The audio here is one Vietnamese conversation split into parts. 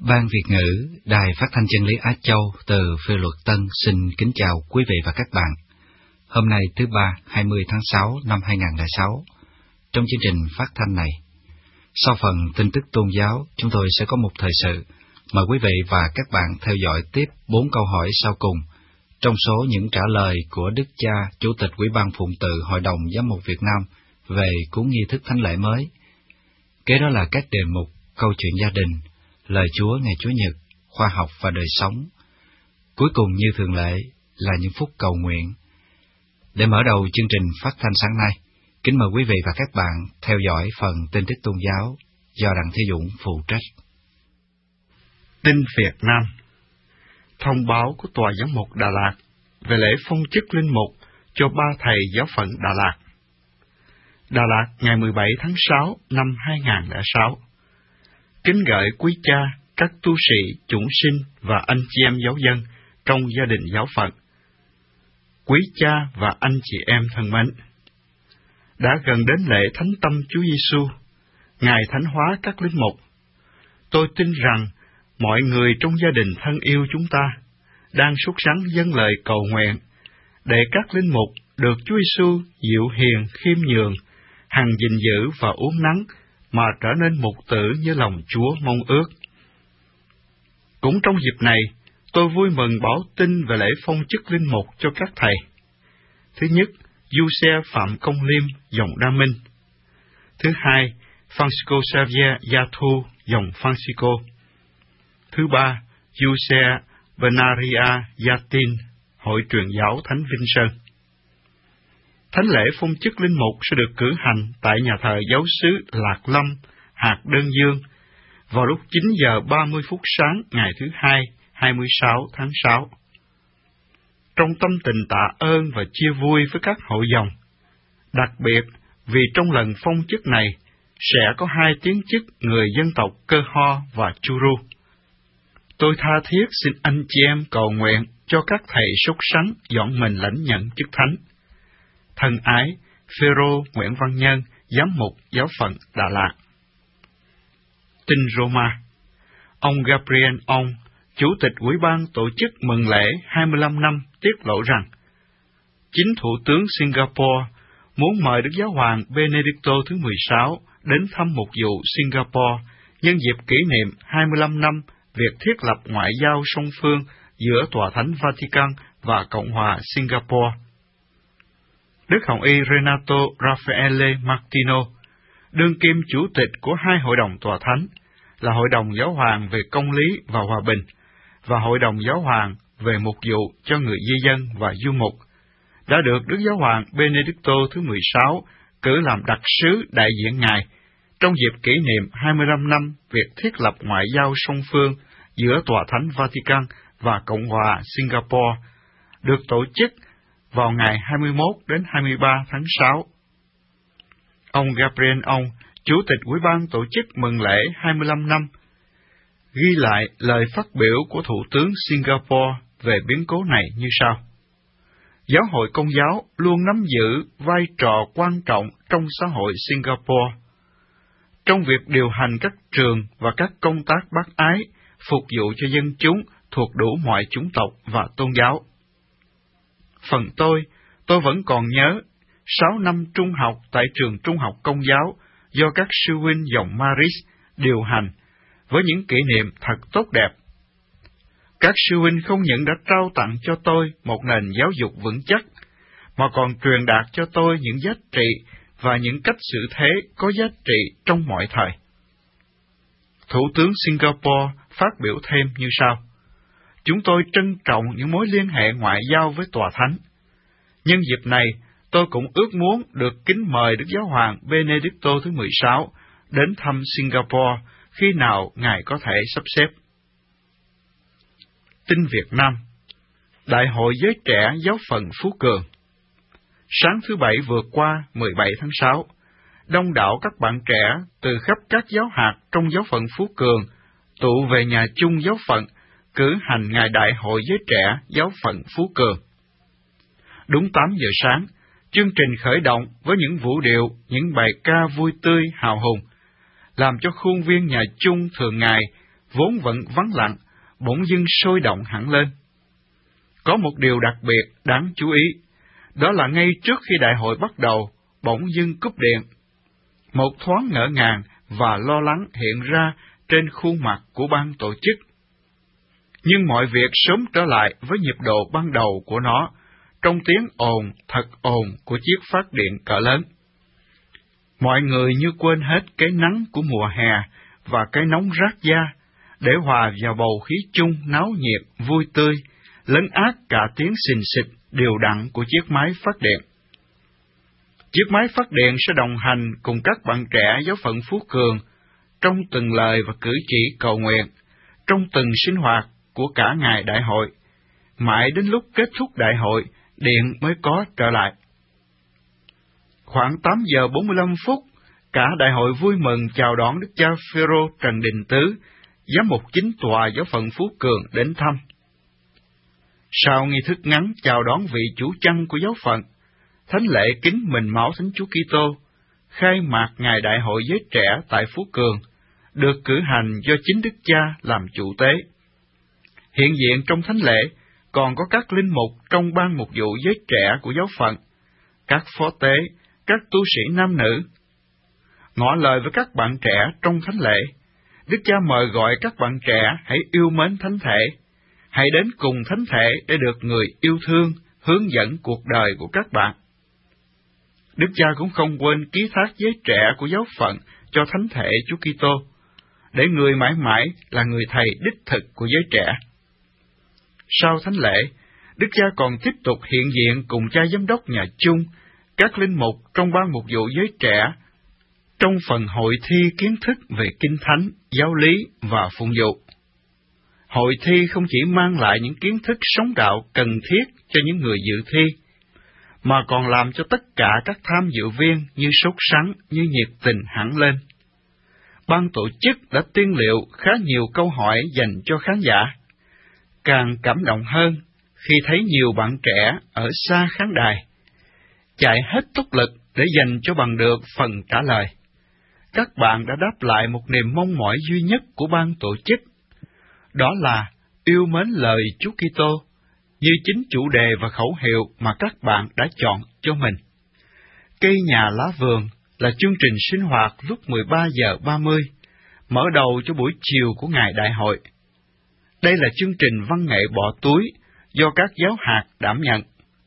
Ban Việt ngữ, Đài Phát thanh Chân lý Á Châu từ Phê Luật Tân xin kính chào quý vị và các bạn. Hôm nay thứ Ba, 20 tháng 6 năm 2006, trong chương trình phát thanh này, sau phần tin tức tôn giáo, chúng tôi sẽ có một thời sự. Mời quý vị và các bạn theo dõi tiếp 4 câu hỏi sau cùng, trong số những trả lời của Đức Cha, Chủ tịch Ủy ban Phụng tự Hội đồng Giám mục Việt Nam về cuốn nghi thức thánh lễ mới. Kế đó là các đề mục câu chuyện gia đình, lời Chúa ngày Chúa Nhật, khoa học và đời sống. Cuối cùng như thường lệ là những phút cầu nguyện. Để mở đầu chương trình phát thanh sáng nay, kính mời quý vị và các bạn theo dõi phần tin tức tôn giáo do Đặng Thế Dũng phụ trách. Tin Việt Nam. Thông báo của Tòa Giám mục Đà Lạt về lễ phong chức linh mục cho 3 thầy giáo phận Đà Lạt. Đà Lạt ngày 17 tháng 6 năm 2006. Kính gửi quý cha, các tu sĩ, chủng sinh và anh chị em giáo dân trong gia đình giáo phận. Quý cha và anh chị em thân mến, đã gần đến lễ Thánh Tâm Chúa Giêsu, ngày thánh hóa các linh mục. Tôi tin rằng mọi người trong gia đình thân yêu chúng ta đang sốt sắng dâng lời cầu nguyện để các linh mục được Chúa Giêsu dịu hiền khiêm nhường, hằng gìn giữ và uốn nắn mà trở nên mục tử như lòng Chúa mong ước. Cũng trong dịp này, tôi vui mừng báo tin về lễ phong chức linh mục cho các thầy. Thứ nhất, Giuse Phạm Công Liêm, dòng Đa Minh. Thứ hai, Francisco Xavier Yathu, dòng Francisco. Thứ ba, Giuse Benaria Yatin, Hội truyền giáo Thánh Vinh Sơn. Thánh lễ phong chức linh mục sẽ được cử hành tại nhà thờ giáo xứ Lạc Lâm, hạt Đơn Dương, vào lúc 9 giờ 30 phút sáng ngày thứ Hai, 26 tháng 6. Trong tâm tình tạ ơn và chia vui với các hội dòng, đặc biệt vì trong lần phong chức này sẽ có 2 tiếng chức người dân tộc Cơ Ho và Churu. Tôi tha thiết xin anh chị em cầu nguyện cho các thầy sốt sắng dọn mình lãnh nhận chức thánh. Thân ái, Phêrô Nguyễn Văn Nhân, Giám mục Giáo phận Đà Lạt. Tin Roma. Ông Gabriel Ong, Chủ tịch Ủy ban tổ chức mừng lễ 25 năm tiết lộ rằng, chính Thủ tướng Singapore muốn mời Đức Giáo hoàng Benedicto thứ 16 đến thăm mục vụ Singapore nhân dịp kỷ niệm 25 năm việc thiết lập ngoại giao song phương giữa Tòa Thánh Vatican và Cộng hòa Singapore. Đức Hồng y Renato Raffaele Martino, đương kim chủ tịch của 2 hội đồng Tòa Thánh, là Hội đồng Giáo hoàng về Công lý và Hòa bình, và Hội đồng Giáo hoàng về Mục vụ cho người di dân và du mục, đã được Đức Giáo hoàng Benedicto thứ 16 cử làm đặc sứ đại diện Ngài trong dịp kỷ niệm 25 năm việc thiết lập ngoại giao song phương giữa Tòa Thánh Vatican và Cộng hòa Singapore, được tổ chức vào ngày 21 đến 23 tháng 6. Ông Gabriel Ong, Chủ tịch Ủy ban tổ chức mừng lễ 25 năm, ghi lại lời phát biểu của Thủ tướng Singapore về biến cố này như sau. Giáo hội Công giáo luôn nắm giữ vai trò quan trọng trong xã hội Singapore, trong việc điều hành các trường và các công tác bác ái, phục vụ cho dân chúng thuộc đủ mọi chủng tộc và tôn giáo. Phần tôi vẫn còn nhớ 6 năm trung học tại trường trung học Công giáo do các sư huynh dòng Maris điều hành, với những kỷ niệm thật tốt đẹp. Các sư huynh không những đã trao tặng cho tôi một nền giáo dục vững chắc, mà còn truyền đạt cho tôi những giá trị và những cách xử thế có giá trị trong mọi thời. Thủ tướng Singapore phát biểu thêm như sau. Chúng tôi trân trọng những mối liên hệ ngoại giao với Tòa Thánh. Nhân dịp này, tôi cũng ước muốn được kính mời Đức Giáo hoàng Benedicto thứ 16 đến thăm Singapore khi nào Ngài có thể sắp xếp. Tin Việt Nam. Đại hội giới trẻ giáo phận Phú Cường. Sáng thứ Bảy vừa qua, 17 tháng 6, đông đảo các bạn trẻ từ khắp các giáo hạt trong giáo phận Phú Cường tụ về nhà chung giáo phận cử hành ngày đại hội giới trẻ giáo phận Phú Cường. Đúng 8 giờ sáng, chương trình khởi động với những vũ điệu, những bài ca vui tươi hào hùng, làm cho khuôn viên nhà chung thường ngày vốn vẫn vắng lặng, bỗng dưng sôi động hẳn lên. Có một điều đặc biệt đáng chú ý, đó là ngay trước khi đại hội bắt đầu, bỗng dưng cúp điện. Một thoáng ngỡ ngàng và lo lắng hiện ra trên khuôn mặt của ban tổ chức. Nhưng mọi việc sớm trở lại với nhịp độ ban đầu của nó, trong tiếng ồn thật ồn của chiếc phát điện cỡ lớn. Mọi người như quên hết cái nắng của mùa hè và cái nóng rát da, để hòa vào bầu khí chung náo nhiệt, vui tươi, lấn át cả tiếng xình xịch đều đặn của chiếc máy phát điện. Chiếc máy phát điện sẽ đồng hành cùng các bạn trẻ giáo phận Phú Cường trong từng lời và cử chỉ cầu nguyện, trong từng sinh hoạt của cả ngày đại hội, mãi đến lúc kết thúc đại hội, điện mới có trở lại. Khoảng 8 giờ 45 phút, cả đại hội vui mừng chào đón Đức cha Phêrô Trần Đình Tứ, giám mục chính tòa giáo phận Phú Cường đến thăm. Sau nghi thức ngắn chào đón vị chủ chăn của giáo phận, thánh lễ kính mình máu Thánh Chúa Kitô, khai mạc ngày đại hội giới trẻ tại Phú Cường, được cử hành do chính Đức cha làm chủ tế. Hiện diện trong thánh lễ còn có các linh mục trong ban mục vụ giới trẻ của giáo phận, các phó tế, các tu sĩ nam nữ. Ngỏ lời với các bạn trẻ trong thánh lễ, Đức cha mời gọi các bạn trẻ hãy yêu mến thánh thể, hãy đến cùng thánh thể để được người yêu thương, hướng dẫn cuộc đời của các bạn. Đức cha cũng không quên ký thác giới trẻ của giáo phận cho thánh thể Chúa Kitô, để người mãi mãi là người thầy đích thực của giới trẻ. Sau thánh lễ, Đức cha còn tiếp tục hiện diện cùng cha giám đốc nhà chung, các linh mục trong ban mục vụ giới trẻ, trong phần hội thi kiến thức về kinh thánh, giáo lý và phụng vụ. Hội thi không chỉ mang lại những kiến thức sống đạo cần thiết cho những người dự thi, mà còn làm cho tất cả các tham dự viên như sốt sắng, như nhiệt tình hẳn lên. Ban tổ chức đã tiên liệu khá nhiều câu hỏi dành cho khán giả. Càng cảm động hơn khi thấy nhiều bạn trẻ ở xa khán đài chạy hết tốc lực để dành cho bằng được phần trả lời. Các bạn đã đáp lại một niềm mong mỏi duy nhất của ban tổ chức, đó là yêu mến lời Chúa Kitô, như chính chủ đề và khẩu hiệu mà các bạn đã chọn cho mình. Cây nhà lá vườn là chương trình sinh hoạt lúc 13 giờ 30, mở đầu cho buổi chiều của ngày đại hội. Đây là chương trình văn nghệ bỏ túi do các giáo hạt đảm nhận.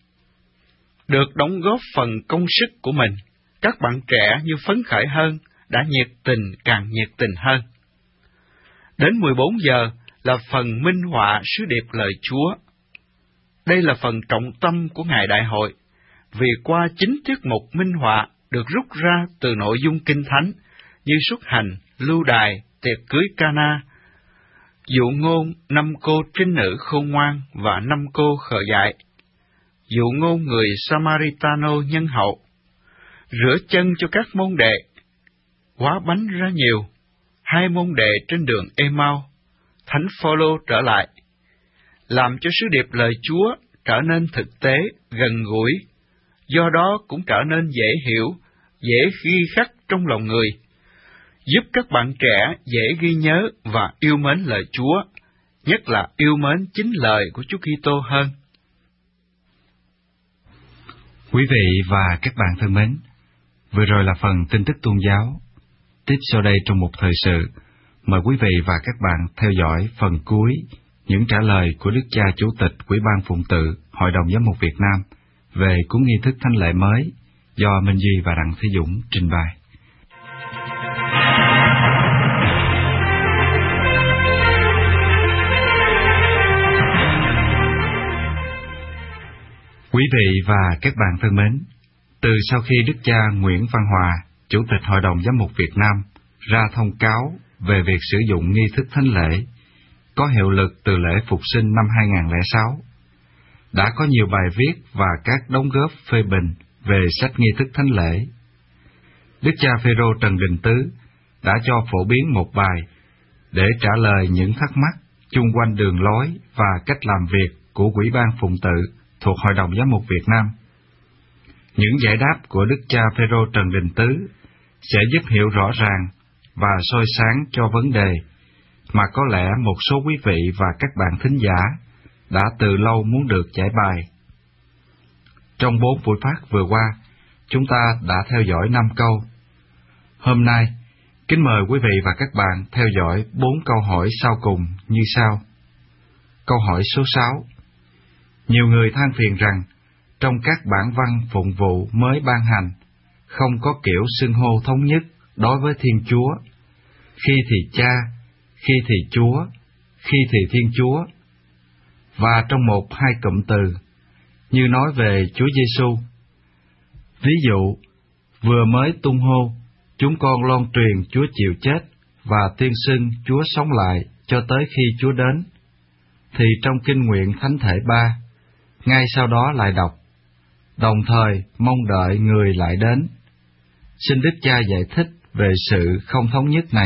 Được đóng góp phần công sức của mình, các bạn trẻ như phấn khởi hơn, đã nhiệt tình càng nhiệt tình hơn. Đến 14 giờ là phần minh họa sứ điệp lời Chúa. Đây là phần trọng tâm của ngày đại hội, vì qua 9 tiết mục minh họa được rút ra từ nội dung kinh thánh như xuất hành, lưu đài, tiệc cưới Cana, dụ ngôn 5 cô trinh nữ khôn ngoan và 5 cô khờ dại, dụ ngôn người Samaritano nhân hậu, rửa chân cho các môn đệ, hóa bánh ra nhiều, 2 môn đệ trên đường Emau, Thánh Phaolô trở lại, làm cho sứ điệp lời Chúa trở nên thực tế, gần gũi, do đó cũng trở nên dễ hiểu, dễ ghi khắc trong lòng người, giúp các bạn trẻ dễ ghi nhớ và yêu mến lời Chúa, nhất là yêu mến chính lời của Chúa Kitô hơn. Quý vị và các bạn thân mến, vừa rồi là phần tin tức tôn giáo. Tiếp sau đây trong một thời sự, mời quý vị và các bạn theo dõi phần cuối những trả lời của Đức cha Chủ tịch Ủy ban Phụng tự Hội đồng Giám mục Việt Nam về cuốn nghi thức thánh lễ mới do Minh Duy và Đặng Thế Dũng trình bày. Quý vị và các bạn thân mến, từ sau khi Đức cha Nguyễn Văn Hòa, Chủ tịch Hội đồng Giám mục Việt Nam, ra thông cáo về việc sử dụng nghi thức thánh lễ, có hiệu lực từ lễ Phục sinh năm 2006, đã có nhiều bài viết và các đóng góp phê bình về sách nghi thức thánh lễ. Đức cha Phêrô Trần Đình Tứ đã cho phổ biến một bài để trả lời những thắc mắc chung quanh đường lối và cách làm việc của Ủy ban Phụng tự thuộc Hội đồng Giám mục Việt Nam. Những giải đáp của Đức cha Phêrô Trần Đình Tứ sẽ giúp hiểu rõ ràng và soi sáng cho vấn đề mà có lẽ một số quý vị và các bạn thính giả đã từ lâu muốn được giải bài. Trong 4 buổi phát vừa qua, chúng ta đã theo dõi 5 câu. Hôm nay, kính mời quý vị và các bạn theo dõi 4 câu hỏi sau cùng như sau. Câu hỏi số 6. Nhiều người than phiền rằng, trong các bản văn phụng vụ mới ban hành, không có kiểu xưng hô thống nhất đối với Thiên Chúa. Khi thì Cha, khi thì Chúa, khi thì Thiên Chúa. Và trong 1-2 cụm từ, như nói về Chúa Giêsu. Ví dụ, vừa mới tung hô, chúng con loan truyền Chúa chịu chết và tuyên xưng Chúa sống lại cho tới khi Chúa đến, thì trong Kinh Nguyện Thánh Thể 3, ngay sau đó lại đọc, đồng thời mong đợi người lại đến. Xin Đức Cha giải thích về sự không thống nhất này.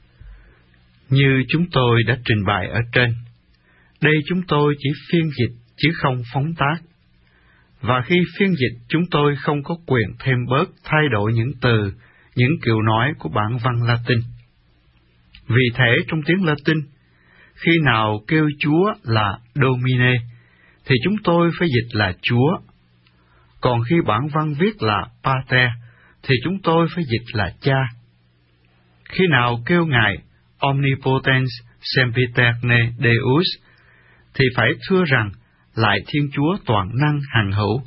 Như chúng tôi đã trình bày ở trên, đây chúng tôi chỉ phiên dịch chứ không phóng tác. Và khi phiên dịch, chúng tôi không có quyền thêm bớt thay đổi những từ, những kiểu nói của bản văn Latin. Vì thế trong tiếng Latin, khi nào kêu Chúa là Domine, thì chúng tôi phải dịch là Chúa. Còn khi bản văn viết là Pater, thì chúng tôi phải dịch là Cha. Khi nào kêu Ngài Omnipotens Sempiterne Deus, thì phải thưa rằng lại Thiên Chúa toàn năng hằng hữu.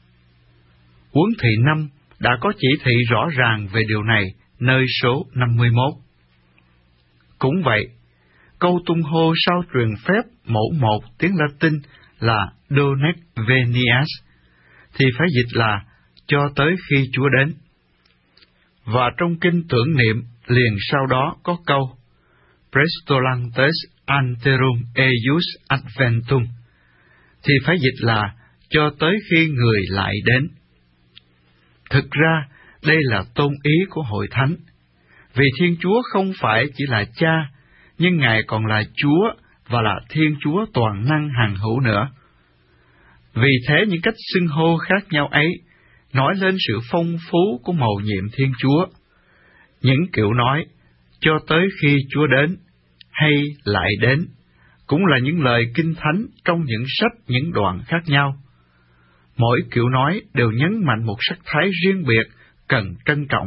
Huấn thị 5 đã có chỉ thị rõ ràng về điều này nơi số 51. Cũng vậy, câu tung hô sau truyền phép mẫu 1 tiếng Latin là Donec Venias, thì phải dịch là cho tới khi Chúa đến. Và trong kinh tưởng niệm liền sau đó có câu Prestolantes anterum eius adventum, thì phải dịch là cho tới khi người lại đến. Thực ra, đây là tôn ý của Hội Thánh, vì Thiên Chúa không phải chỉ là Cha, nhưng Ngài còn là Chúa và là Thiên Chúa toàn năng hằng hữu nữa. Vì thế những cách xưng hô khác nhau ấy nói lên sự phong phú của mầu nhiệm Thiên Chúa. Những kiểu nói cho tới khi Chúa đến hay lại đến cũng là những lời kinh thánh trong những sách, những đoạn khác nhau. Mỗi kiểu nói đều nhấn mạnh một sắc thái riêng biệt cần trân trọng.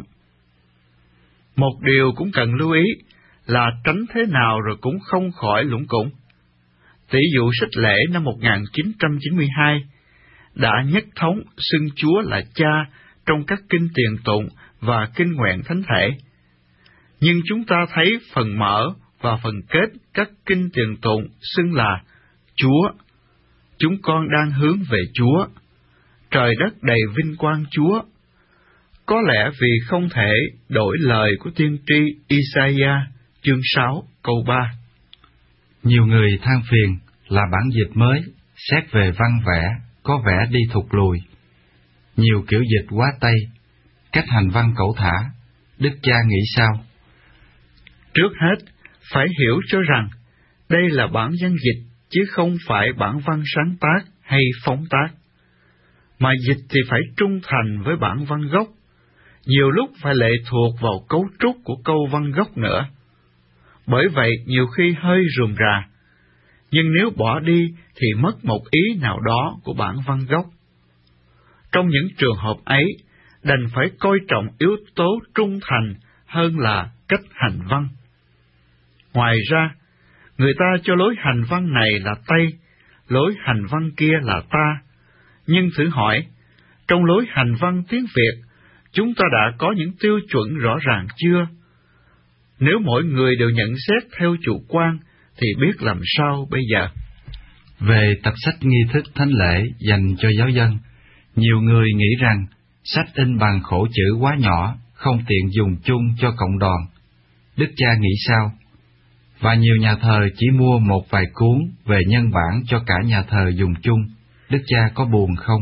Một điều cũng cần lưu ý là tránh thế nào rồi cũng không khỏi lủng củng. Tỷ dụ sách Lễ năm 1992 đã nhất thống xưng Chúa là Cha trong các kinh tiền tụng và kinh nguyện thánh thể. Nhưng chúng ta thấy phần mở và phần kết các kinh tiền tụng xưng là Chúa. Chúng con đang hướng về Chúa. Trời đất đầy vinh quang Chúa. Có lẽ vì không thể đổi lời của tiên tri Isaiah chương 6 câu 3. Nhiều người than phiền là bản dịch mới, xét về văn vẽ, có vẻ đi thụt lùi. Nhiều kiểu dịch quá Tây, cách hành văn cẩu thả. Đức Cha nghĩ sao? Trước hết, phải hiểu cho rằng đây là bản văn dịch chứ không phải bản văn sáng tác hay phóng tác. Mà dịch thì phải trung thành với bản văn gốc, nhiều lúc phải lệ thuộc vào cấu trúc của câu văn gốc nữa. Bởi vậy nhiều khi hơi rườm rà, nhưng nếu bỏ đi thì mất một ý nào đó của bản văn gốc. Trong những trường hợp ấy, đành phải coi trọng yếu tố trung thành hơn là cách hành văn. Ngoài ra, người ta cho lối hành văn này là Tây, lối hành văn kia là ta. Nhưng thử hỏi, trong lối hành văn tiếng Việt, chúng ta đã có những tiêu chuẩn rõ ràng chưa? Nếu mỗi người đều nhận xét theo chủ quan, thì biết làm sao bây giờ? Về tập sách nghi thức thánh lễ dành cho giáo dân, nhiều người nghĩ rằng sách in bằng khổ chữ quá nhỏ, không tiện dùng chung cho cộng đoàn. Đức Cha nghĩ sao? Và nhiều nhà thờ chỉ mua một vài cuốn về nhân bản cho cả nhà thờ dùng chung. Đức Cha có buồn không?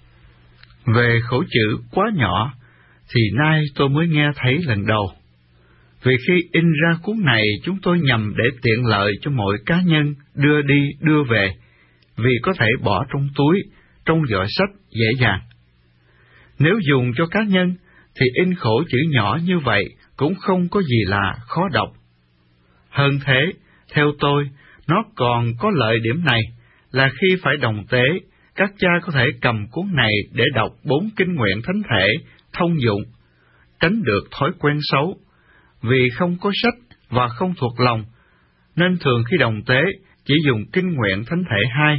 Về khổ chữ quá nhỏ, thì nay tôi mới nghe thấy lần đầu. Vì khi in ra cuốn này, chúng tôi nhằm để tiện lợi cho mỗi cá nhân đưa đi đưa về, vì có thể bỏ trong túi, trong giỏ sách dễ dàng. Nếu dùng cho cá nhân, thì in khổ chữ nhỏ như vậy cũng không có gì là khó đọc. Hơn thế, Theo tôi, nó còn có lợi điểm này là khi phải đồng tế, các cha có thể cầm cuốn này để đọc 4 kinh nguyện thánh thể thông dụng, tránh được thói quen xấu. Vì không có sách và không thuộc lòng, nên thường khi đồng tế chỉ dùng kinh nguyện thánh thể 2.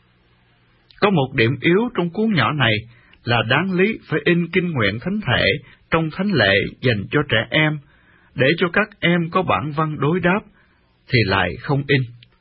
Có một điểm yếu trong cuốn nhỏ này là đáng lý phải in kinh nguyện thánh thể trong thánh lễ dành cho trẻ em, để cho các em có bản văn đối đáp, thì lại không in.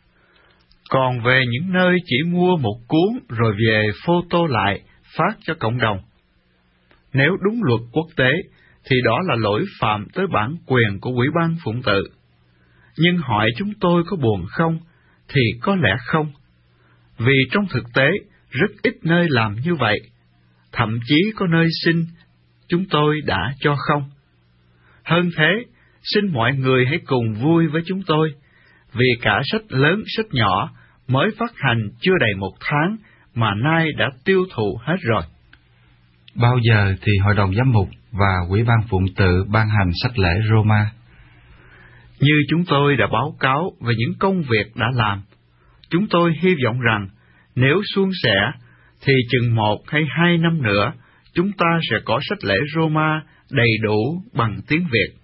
Còn về những nơi chỉ mua một cuốn rồi về photo lại, phát cho cộng đồng, nếu đúng luật quốc tế, thì đó là lỗi phạm tới bản quyền của Ủy ban Phụng Tự. Nhưng hỏi chúng tôi có buồn không, thì có lẽ không, vì trong thực tế rất ít nơi làm như vậy, thậm chí có nơi xin chúng tôi đã cho không. Hơn thế, xin mọi người hãy cùng vui với chúng tôi, vì cả sách lớn sách nhỏ mới phát hành chưa đầy 1 tháng mà nay đã tiêu thụ hết rồi. Bao giờ thì Hội đồng Giám mục và Ủy ban Phụng Tự ban hành sách lễ Roma? Như chúng tôi đã báo cáo về những công việc đã làm, chúng tôi hy vọng rằng nếu suôn sẻ thì chừng 1 hay 2 năm nữa chúng ta sẽ có sách lễ Roma đầy đủ bằng tiếng Việt.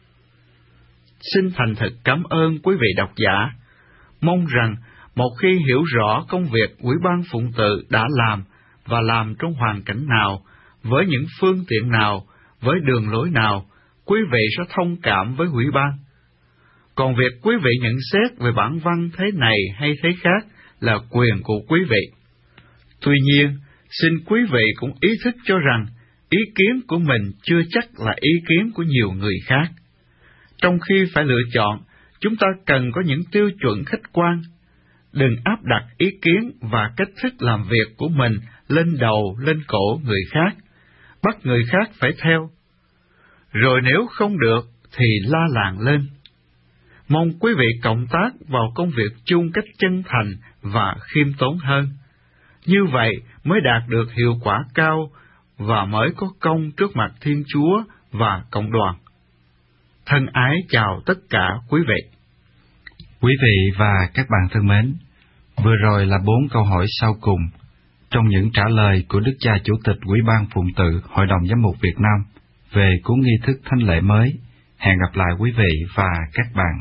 Xin thành thực cảm ơn quý vị độc giả, mong rằng một khi hiểu rõ công việc Ủy ban Phụng Tự đã làm và làm trong hoàn cảnh nào, với những phương tiện nào, với đường lối nào, quý vị sẽ thông cảm với Ủy ban. Còn việc quý vị nhận xét về bản văn thế này hay thế khác là quyền của quý vị. Tuy nhiên, xin quý vị cũng ý thức cho rằng ý kiến của mình chưa chắc là ý kiến của nhiều người khác. Trong khi phải lựa chọn, chúng ta cần có những tiêu chuẩn khách quan. Đừng áp đặt ý kiến và cách thức làm việc của mình lên đầu, lên cổ người khác, bắt người khác phải theo. Rồi nếu không được thì la làng lên. Mong quý vị cộng tác vào công việc chung cách chân thành và khiêm tốn hơn. Như vậy mới đạt được hiệu quả cao và mới có công trước mặt Thiên Chúa và cộng đoàn. Thân ái chào tất cả quý vị. Quý vị và các bạn thân mến, vừa rồi là 4 câu hỏi sau cùng trong những trả lời của Đức Cha Chủ tịch Ủy ban Phụng Tự Hội đồng Giám mục Việt Nam về cuốn nghi thức thánh lễ mới. Hẹn gặp lại quý vị và các bạn.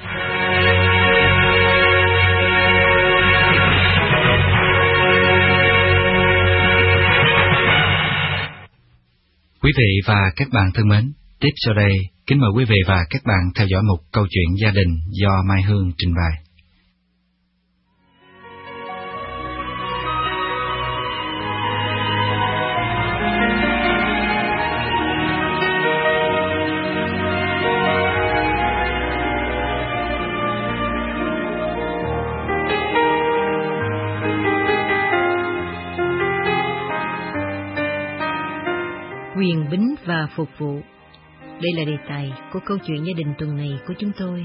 Quý vị và các bạn thân mến, tiếp sau đây, kính mời quý vị và các bạn theo dõi một câu chuyện gia đình do Mai Hương trình bày. Quyền bính và phục vụ. Đây là đề tài của câu chuyện gia đình tuần này của chúng tôi.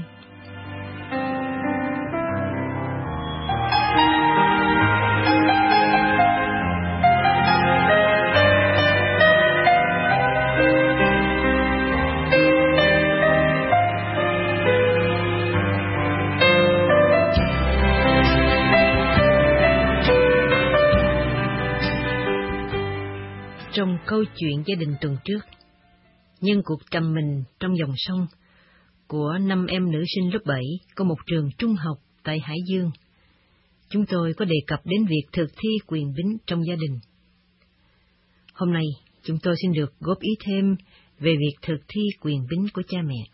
Trong câu chuyện gia đình tuần trước, nhân cuộc trầm mình trong dòng sông của 5 em nữ sinh lớp 7 của một trường trung học tại Hải Dương, chúng tôi có đề cập đến việc thực thi quyền bính trong gia đình. Hôm nay, chúng tôi xin được góp ý thêm về việc thực thi quyền bính của cha mẹ.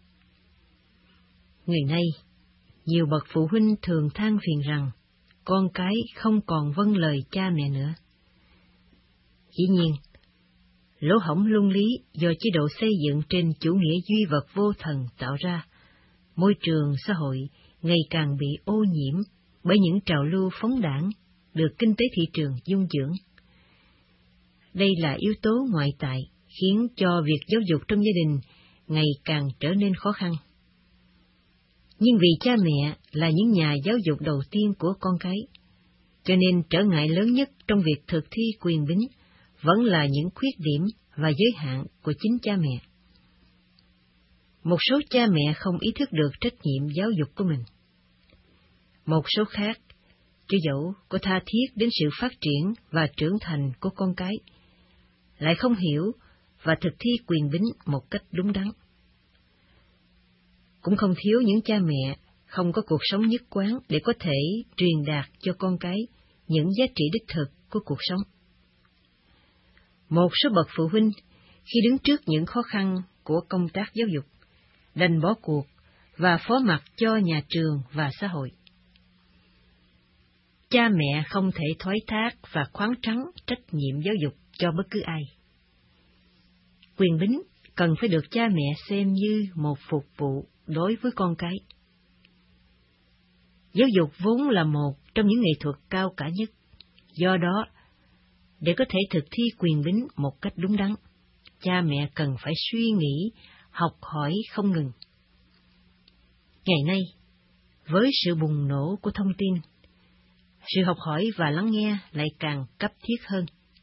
Ngày nay, nhiều bậc phụ huynh thường than phiền rằng con cái không còn vâng lời cha mẹ nữa. Dĩ nhiên, lỗ hổng luân lý do chế độ xây dựng trên chủ nghĩa duy vật vô thần tạo ra, môi trường xã hội ngày càng bị ô nhiễm bởi những trào lưu phóng đãng được kinh tế thị trường dung dưỡng. Đây là yếu tố ngoại tại khiến cho việc giáo dục trong gia đình ngày càng trở nên khó khăn. Nhưng vì cha mẹ là những nhà giáo dục đầu tiên của con cái, cho nên trở ngại lớn nhất trong việc thực thi quyền bính vẫn là những khuyết điểm và giới hạn của chính cha mẹ. Một số cha mẹ không ý thức được trách nhiệm giáo dục của mình. Một số khác, cho dẫu có tha thiết đến sự phát triển và trưởng thành của con cái, lại không hiểu và thực thi quyền bính một cách đúng đắn. Cũng không thiếu những cha mẹ không có cuộc sống nhất quán để có thể truyền đạt cho con cái những giá trị đích thực của cuộc sống. Một số bậc phụ huynh, khi đứng trước những khó khăn của công tác giáo dục, đành bỏ cuộc và phó mặc cho nhà trường và xã hội. Cha mẹ không thể thoái thác và khoáng trắng trách nhiệm giáo dục cho bất cứ ai. Quyền bính cần phải được cha mẹ xem như một phục vụ đối với con cái. Giáo dục vốn là một trong những nghệ thuật cao cả nhất, do đó, để có thể thực thi quyền bính một cách đúng đắn, cha mẹ cần phải suy nghĩ, học hỏi không ngừng. Ngày nay, với sự bùng nổ của thông tin, sự học hỏi và lắng nghe lại càng cấp thiết hơn.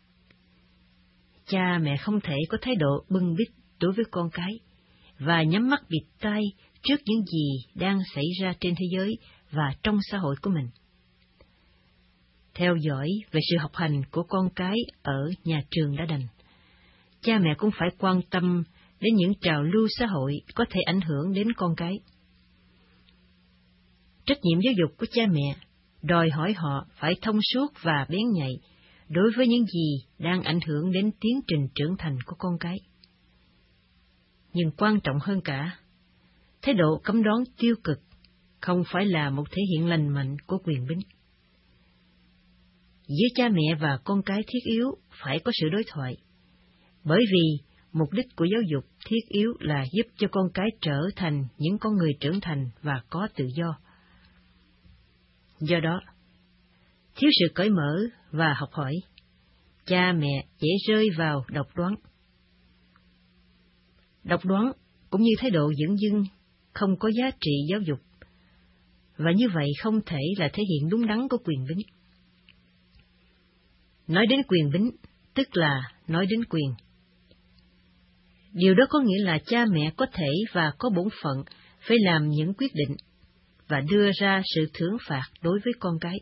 Cha mẹ không thể có thái độ bưng bít đối với con cái và nhắm mắt bịt tai trước những gì đang xảy ra trên thế giới và trong xã hội của mình. Theo dõi về sự học hành của con cái ở nhà trường đã đành, cha mẹ cũng phải quan tâm đến những trào lưu xã hội có thể ảnh hưởng đến con cái. Trách nhiệm giáo dục của cha mẹ đòi hỏi họ phải thông suốt và bén nhạy đối với những gì đang ảnh hưởng đến tiến trình trưởng thành của con cái. Nhưng quan trọng hơn cả, thái độ cấm đoán tiêu cực không phải là một thể hiện lành mạnh của quyền bính. Giữa cha mẹ và con cái thiết yếu phải có sự đối thoại, bởi vì mục đích của giáo dục thiết yếu là giúp cho con cái trở thành những con người trưởng thành và có tự do. Do đó, thiếu sự cởi mở và học hỏi, cha mẹ dễ rơi vào độc đoán. Độc đoán cũng như thái độ dửng dưng, không có giá trị giáo dục, và như vậy không thể là thể hiện đúng đắn của quyền bính. Nói đến quyền bính, tức là nói đến quyền. Điều đó có nghĩa là cha mẹ có thể và có bổn phận phải làm những quyết định và đưa ra sự thưởng phạt đối với con cái.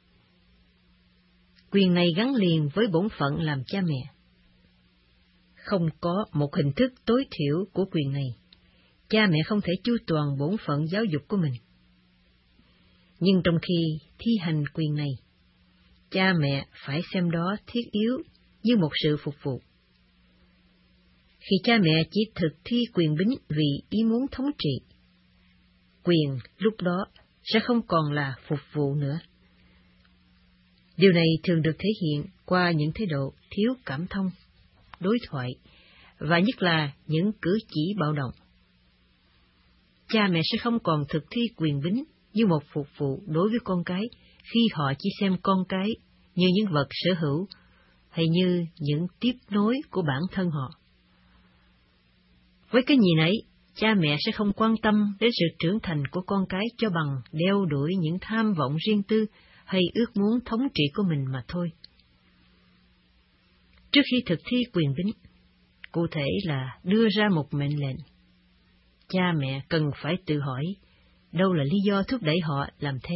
Quyền này gắn liền với bổn phận làm cha mẹ. Không có một hình thức tối thiểu của quyền này, cha mẹ không thể chu toàn bổn phận giáo dục của mình. Nhưng trong khi thi hành quyền này, cha mẹ phải xem đó thiết yếu như một sự phục vụ. Khi cha mẹ chỉ thực thi quyền bính vì ý muốn thống trị, quyền lúc đó sẽ không còn là phục vụ nữa. Điều này thường được thể hiện qua những thái độ thiếu cảm thông, đối thoại, và nhất là những cử chỉ bạo động. Cha mẹ sẽ không còn thực thi quyền bính như một phục vụ đối với con cái khi họ chỉ xem con cái như những vật sở hữu hay như những tiếp nối của bản thân họ. Với cái nhìn ấy, cha mẹ sẽ không quan tâm đến sự trưởng thành của con cái cho bằng đeo đuổi những tham vọng riêng tư hay ước muốn thống trị của mình mà thôi. Trước khi thực thi quyền bính, cụ thể là đưa ra một mệnh lệnh, cha mẹ cần phải tự hỏi đâu là lý do thúc đẩy họ làm thế.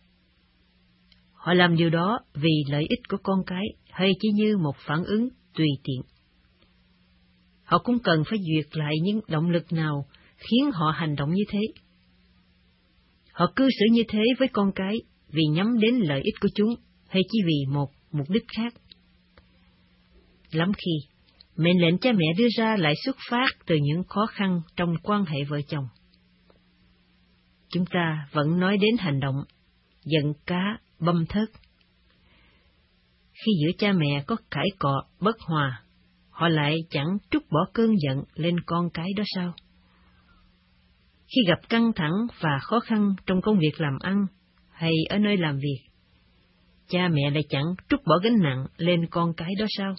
Họ làm điều đó vì lợi ích của con cái hay chỉ như một phản ứng tùy tiện. Họ cũng cần phải duyệt lại những động lực nào khiến họ hành động như thế. Họ cư xử như thế với con cái vì nhắm đến lợi ích của chúng hay chỉ vì một mục đích khác. Lắm khi, mệnh lệnh cha mẹ đưa ra lại xuất phát từ những khó khăn trong quan hệ vợ chồng. Chúng ta vẫn nói đến hành động giận cá băm thớt. Khi giữa cha mẹ có cãi cọ bất hòa, họ lại chẳng trút bỏ cơn giận lên con cái đó sao? Khi gặp căng thẳng và khó khăn trong công việc làm ăn hay ở nơi làm việc, cha mẹ lại chẳng trút bỏ gánh nặng lên con cái đó sao?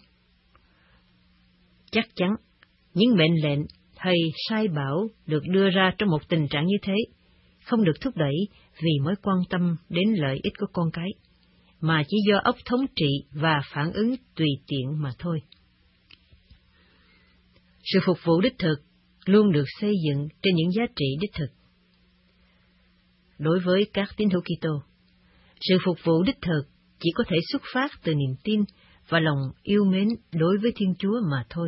Chắc chắn, những mệnh lệnh hay sai bảo được đưa ra trong một tình trạng như thế không được thúc đẩy vì mối quan tâm đến lợi ích của con cái, mà chỉ do óc thống trị và phản ứng tùy tiện mà thôi. Sự phục vụ đích thực luôn được xây dựng trên những giá trị đích thực. đối với các tín hữu Kitô. Sự phục vụ đích thực chỉ có thể xuất phát từ niềm tin và lòng yêu mến đối với Thiên Chúa mà thôi.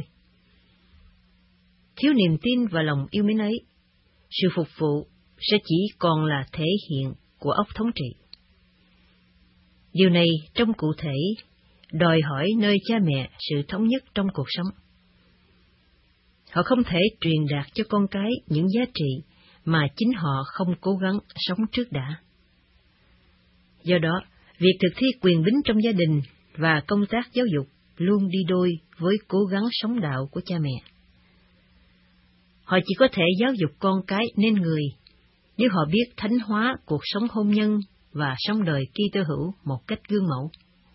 Thiếu niềm tin và lòng yêu mến ấy, sự phục vụ sẽ chỉ còn là thể hiện của óc thống trị. Điều này trong cụ thể đòi hỏi nơi cha mẹ sự thống nhất trong cuộc sống. Họ không thể truyền đạt cho con cái những giá trị mà chính họ không cố gắng sống trước đã. Do đó, việc thực thi quyền bính trong gia đình và công tác giáo dục luôn đi đôi với cố gắng sống đạo của cha mẹ. Họ chỉ có thể giáo dục con cái nên người nếu họ biết thánh hóa cuộc sống hôn nhân và sống đời Kitô hữu một cách gương mẫu.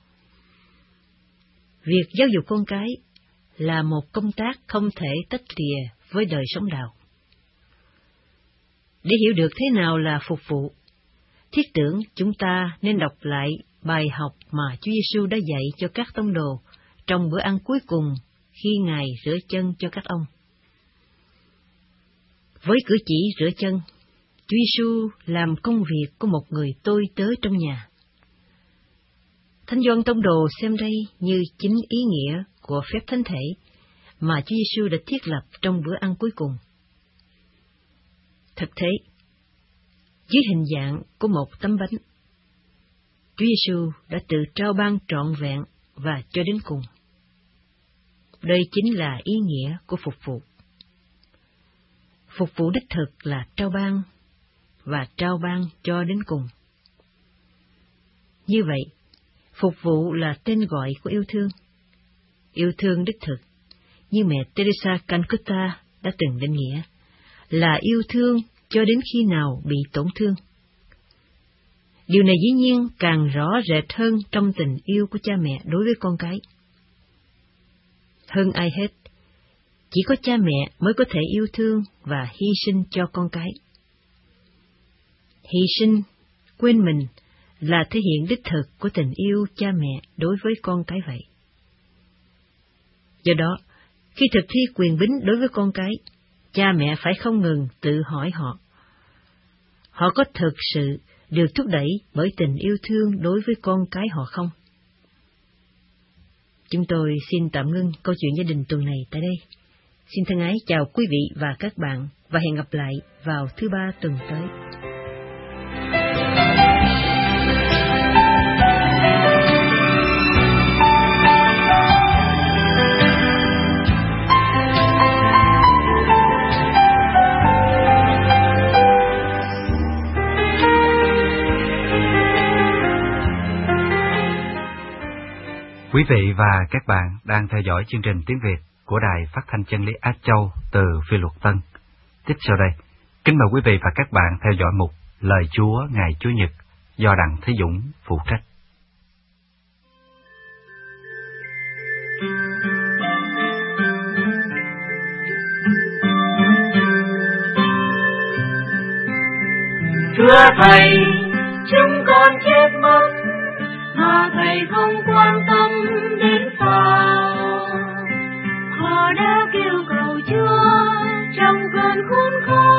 Việc giáo dục con cái là một công tác không thể tách lìa với đời sống đạo. Để hiểu được thế nào là phục vụ, thiết tưởng chúng ta nên đọc lại bài học mà Chúa Giêsu đã dạy cho các tông đồ trong bữa ăn cuối cùng khi Ngài rửa chân cho các ông. Với cử chỉ rửa chân, Chúa Giêsu làm công việc của một người tôi tớ trong nhà. Thánh Gioan tông đồ xem đây như chính ý nghĩa của phép thánh thể mà Chúa Giêsu đã thiết lập trong bữa ăn cuối cùng. Thực thế, dưới hình dạng của một tấm bánh, Chúa Giêsu đã tự trao ban trọn vẹn và cho đến cùng. Đây chính là ý nghĩa của phục vụ. Phục vụ đích thực là trao ban và trao ban cho đến cùng. Như vậy, phục vụ là tên gọi của yêu thương. Yêu thương đích thực, như mẹ Teresa Calcutta đã từng định nghĩa, là yêu thương cho đến khi nào bị tổn thương. Điều này dĩ nhiên càng rõ rệt hơn trong tình yêu của cha mẹ đối với con cái. Hơn ai hết, chỉ có cha mẹ mới có thể yêu thương và hy sinh cho con cái. Hy sinh, quên mình là thể hiện đích thực của tình yêu cha mẹ đối với con cái vậy. Do đó, khi thực thi quyền bính đối với con cái, cha mẹ phải không ngừng tự hỏi họ có thực sự được thúc đẩy bởi tình yêu thương đối với con cái họ không? Chúng tôi xin tạm ngưng câu chuyện gia đình tuần này tại đây. Xin thân ái chào quý vị và các bạn và hẹn gặp lại vào thứ Ba tuần tới. Quý vị và các bạn đang theo dõi chương trình tiếng Việt của Đài Phát thanh Chân lý Á Châu từ Phi Luật Tân. Tiếp sau đây, kính mời quý vị và các bạn theo dõi mục Lời Chúa ngày Chủ nhật do Đặng Thế Dũng phụ trách. Thưa Thầy, chúng con chết mất mà Thầy không quan tâm đến sao. Họ đã kêu cầu Chúa trong cơn khốn khó,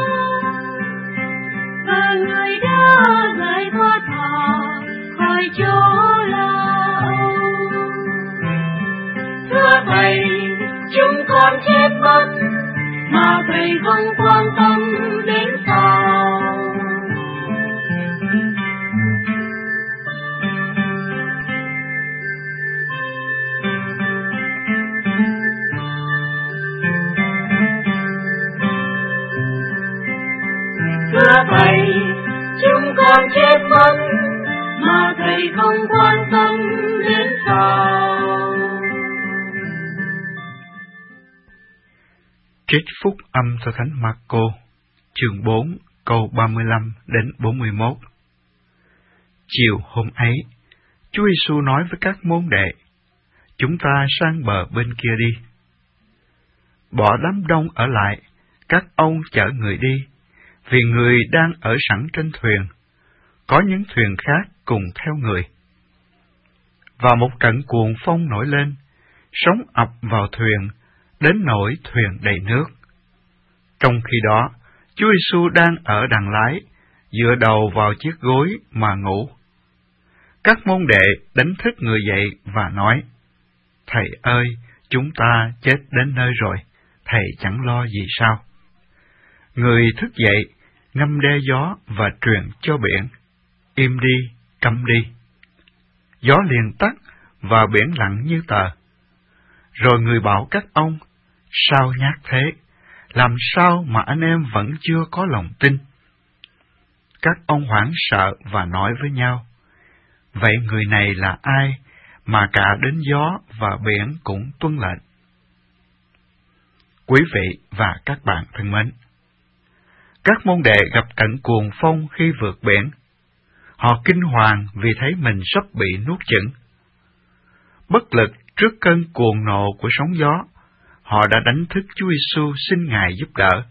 và Người đã giải thoát họ khỏi chỗ lao. Thưa Thầy, chúng con chết mất mà Thầy không quan tâm đến sao. Thưa Thầy, chúng con chết mất mà Thầy không quan tâm đến sao. Trích phúc âm theo Thánh Marco, chương 4, câu 35 đến 41. Chiều hôm ấy, Chúa Giêsu nói với các môn đệ: chúng ta sang bờ bên kia đi. Bỏ đám đông ở lại, các ông chở người đi, vì người đang ở sẵn trên thuyền, có những thuyền khác cùng theo người. Và một trận cuồng phong nổi lên, sóng ập vào thuyền, đến nỗi thuyền đầy nước. Trong khi đó, Chúa Giêsu đang ở đằng lái, dựa đầu vào chiếc gối mà ngủ. Các môn đệ đánh thức người dậy và nói, Thầy ơi, chúng ta chết đến nơi rồi, thầy chẳng lo gì sao? Người thức dậy, ngâm đe gió và truyền cho biển, im đi, câm đi. Gió liền tắt và biển lặng như tờ. Rồi người bảo các ông, sao nhát thế? Làm sao mà anh em vẫn chưa có lòng tin? Các ông hoảng sợ và nói với nhau, vậy người này là ai mà cả đến gió và biển cũng tuân lệnh? Quý vị và các bạn thân mến, các môn đệ gặp cảnh cuồng phong khi vượt biển. Họ kinh hoàng vì thấy mình sắp bị nuốt chửng. Bất lực trước cơn cuồng nộ của sóng gió, họ đã đánh thức Chúa Giêsu xin Ngài giúp đỡ.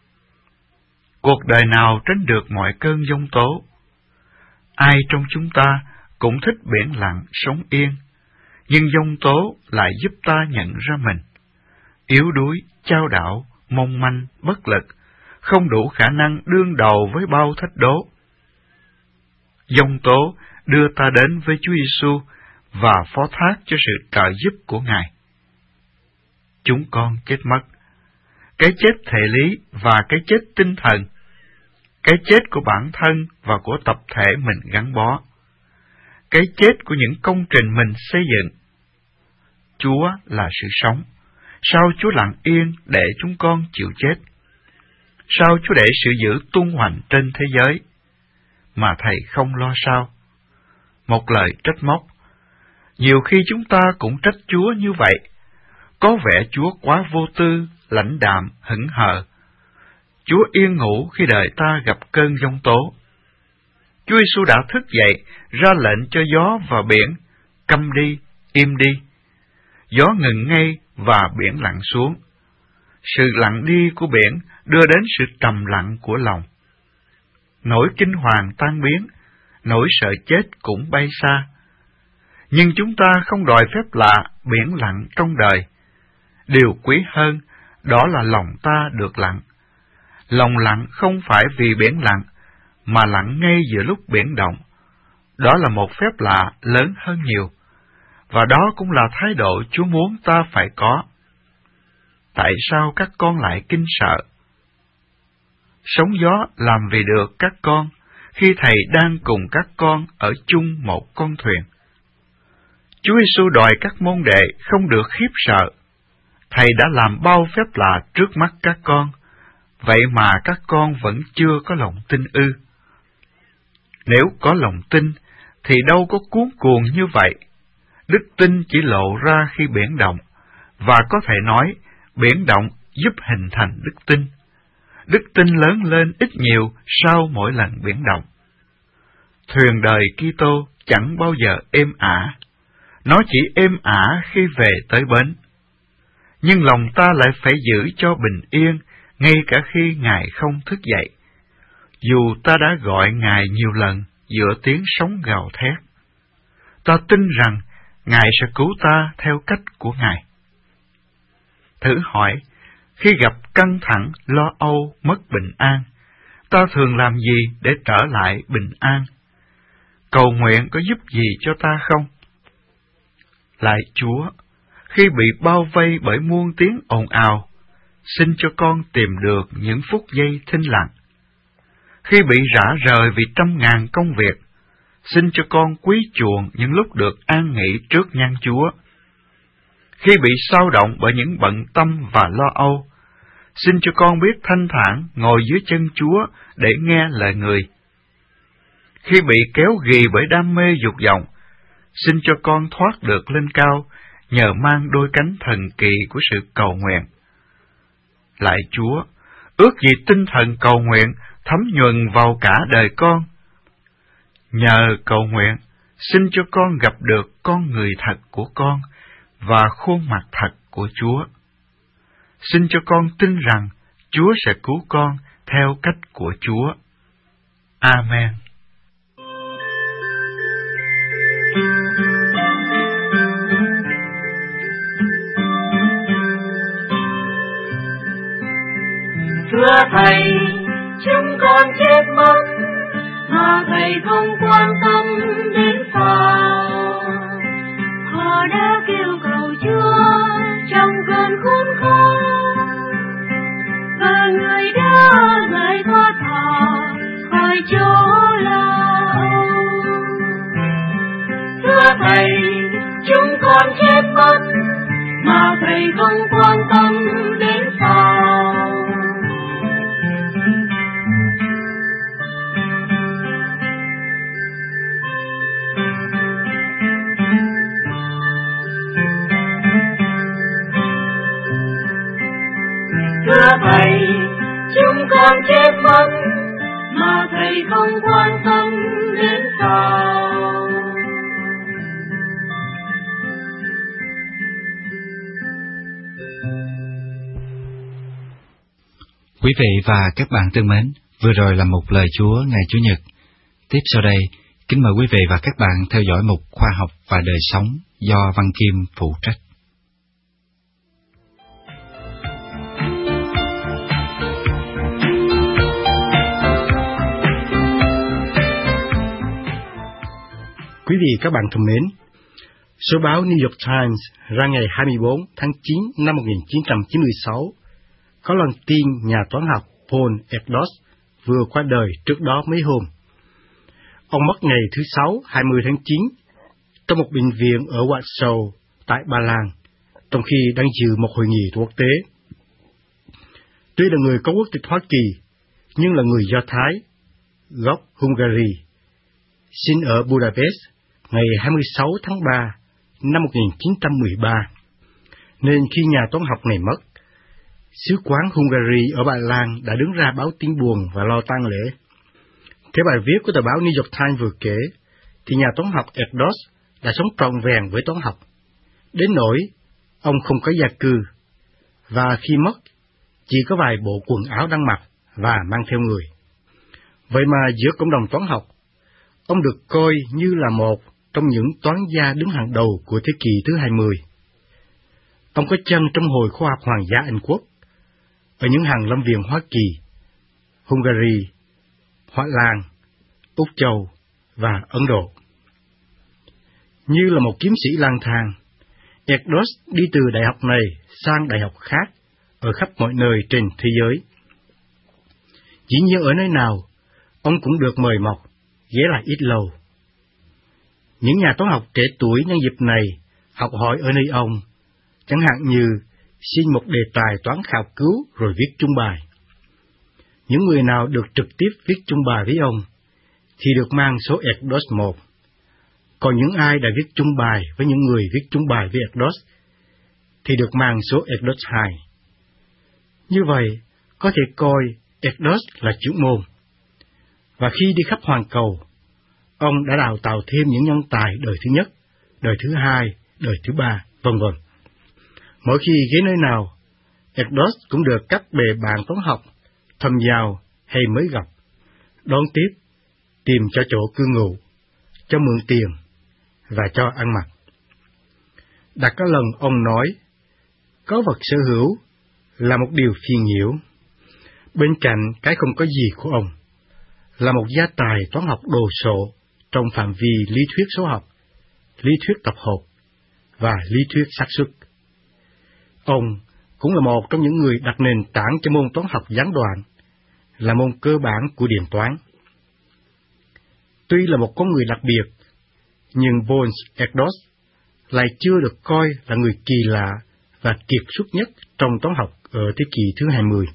Cuộc đời nào tránh được mọi cơn giông tố? Ai trong chúng ta cũng thích biển lặng, sống yên, nhưng giông tố lại giúp ta nhận ra mình yếu đuối, chao đảo, mong manh, bất lực, không đủ khả năng đương đầu với bao thách đố. Giông tố đưa ta đến với Chúa Giêsu và phó thác cho sự trợ giúp của Ngài. Chúng con chết mất, cái chết thể lý và cái chết tinh thần, cái chết của bản thân và của tập thể mình gắn bó, cái chết của những công trình mình xây dựng. Chúa là sự sống, sao Chúa lặng yên để chúng con chịu chết? Sao Chúa để sự dữ tung hoành trên thế giới, mà Thầy không lo sao? Một lời trách móc. Nhiều khi chúng ta cũng trách Chúa như vậy. Có vẻ Chúa quá vô tư, lãnh đạm, hững hờ. Chúa yên ngủ khi đời ta gặp cơn giông tố. Chúa Giêsu đã thức dậy, ra lệnh cho gió và biển, câm đi, im đi. Gió ngừng ngay và biển lặng xuống. Sự lặng đi của biển đưa đến sự trầm lặng của lòng. Nỗi kinh hoàng tan biến, nỗi sợ chết cũng bay xa. Nhưng chúng ta không đòi phép lạ biển lặng trong đời. Điều quý hơn, đó là lòng ta được lặng. Lòng lặng không phải vì biển lặng, mà lặng ngay giữa lúc biển động. Đó là một phép lạ lớn hơn nhiều, và đó cũng là thái độ Chúa muốn ta phải có. Tại sao các con lại kinh sợ? Sóng gió làm vì được các con, khi Thầy đang cùng các con ở chung một con thuyền. Chúa Giêsu đòi các môn đệ không được khiếp sợ. Thầy đã làm bao phép lạ trước mắt các con, vậy mà các con vẫn chưa có lòng tin ư? Nếu có lòng tin, thì đâu có cuống cuồng như vậy. Đức tin chỉ lộ ra khi biển động, và có thể nói, biển động giúp hình thành đức tin. Đức tin lớn lên ít nhiều sau mỗi lần biển động. Thuyền đời Kitô chẳng bao giờ êm ả, nó chỉ êm ả khi về tới bến. Nhưng lòng ta lại phải giữ cho bình yên, ngay cả khi Ngài không thức dậy, dù ta đã gọi Ngài nhiều lần giữa tiếng sóng gào thét. Ta tin rằng Ngài sẽ cứu ta theo cách của Ngài. Thử hỏi, khi gặp căng thẳng, lo âu, mất bình an, ta thường làm gì để trở lại bình an? Cầu nguyện có giúp gì cho ta không? Lạy Chúa, khi bị bao vây bởi muôn tiếng ồn ào, xin cho con tìm được những phút giây thinh lặng. Khi bị rã rời vì trăm ngàn công việc, xin cho con quý chuộng những lúc được an nghỉ trước nhan Chúa. Khi bị xao động bởi những bận tâm và lo âu, xin cho con biết thanh thản ngồi dưới chân Chúa để nghe lời Người. Khi bị kéo ghì bởi đam mê dục vọng, xin cho con thoát được lên cao nhờ mang đôi cánh thần kỳ của sự cầu nguyện. Lạy Chúa, ước gì tinh thần cầu nguyện thấm nhuần vào cả đời con. Nhờ cầu nguyện, xin cho con gặp được con người thật của con và khuôn mặt thật của Chúa. Xin cho con tin rằng Chúa sẽ cứu con theo cách của Chúa. Amen. Thưa Thầy, chúng con chết mất, chỗ là thưa thầy, chúng con chết mất mà thầy không quan tâm đến sao? Thưa thầy, chúng con chết mất mà thầy không quan tâm đến sao? Quý vị và các bạn thân mến, vừa rồi là một lời Chúa ngày Chủ nhật. Tiếp sau đây, kính mời quý vị và các bạn theo dõi mục Khoa học và đời sống do Văn Kim phụ trách. Quý vị các bạn thân mến, số báo New York Times ra ngày 24 tháng 9 năm 1996 có loan tin nhà toán học Paul Ekdos vừa qua đời trước đó mấy hôm. Ông mất ngày thứ Sáu 20 tháng 9 trong một bệnh viện ở Warsaw tại Ba Lan, trong khi đang dự một hội nghị quốc tế. Tuy là người có quốc tịch Hoa Kỳ, nhưng là người Do Thái, gốc Hungary, sinh ở Budapest ngày 26 tháng 3 năm 1913, nên khi nhà toán học này mất, Sứ quán Hungary ở Ba Lan đã đứng ra báo tin buồn và lo tang lễ. Theo bài viết của tờ báo New York Times vừa kể, thì nhà toán học Ekdos đã sống trọn vẹn với toán học, đến nỗi ông không có gia cư, và khi mất, chỉ có vài bộ quần áo đang mặc và mang theo người. Vậy mà giữa cộng đồng toán học, ông được coi như là một trong những toán gia đứng hàng đầu của thế kỷ thứ 20. Ông có chân trong Hội Khoa học Hoàng gia Anh Quốc, ở những hàng lâm viện Hoa Kỳ, Hungary, Hoa Lan, Úc Châu và Ấn Độ. Như là một kiếm sĩ lang thang, Ekdos đi từ đại học này sang đại học khác ở khắp mọi nơi trên thế giới. Dĩ nhiên ở nơi nào, ông cũng được mời mọc, ghé lại ít lâu. Những nhà toán học trẻ tuổi nhân dịp này học hỏi ở nơi ông, chẳng hạn như xin một đề tài toán khảo cứu rồi viết chung bài. Những người nào được trực tiếp viết chung bài với ông thì được mang số Ekdos 1, còn những ai đã viết chung bài với những người viết chung bài với Ekdos thì được mang số Ekdos 2. Như vậy, có thể coi Ekdos là trưởng môn. Và khi đi khắp hoàn cầu, ông đã đào tạo thêm những nhân tài đời thứ nhất, đời thứ hai, đời thứ ba, vân vân. Mỗi khi ghé nơi nào, Ekdos cũng được các bè bạn toán học, thầm giao hay mới gặp, đón tiếp, tìm cho chỗ cư ngụ, cho mượn tiền và cho ăn mặc. Đã có lần ông nói, có vật sở hữu là một điều phiền nhiễu, bên cạnh cái không có gì của ông, là một gia tài toán học đồ sộ trong phạm vi lý thuyết số học, lý thuyết tập hợp và lý thuyết xác suất. Ông cũng là một trong những người đặt nền tảng cho môn toán học gián đoạn, là môn cơ bản của điện toán. Tuy là một con người đặc biệt, nhưng Bones Ekdos lại chưa được coi là người kỳ lạ và kiệt xuất nhất trong toán học ở thế kỷ thứ 20.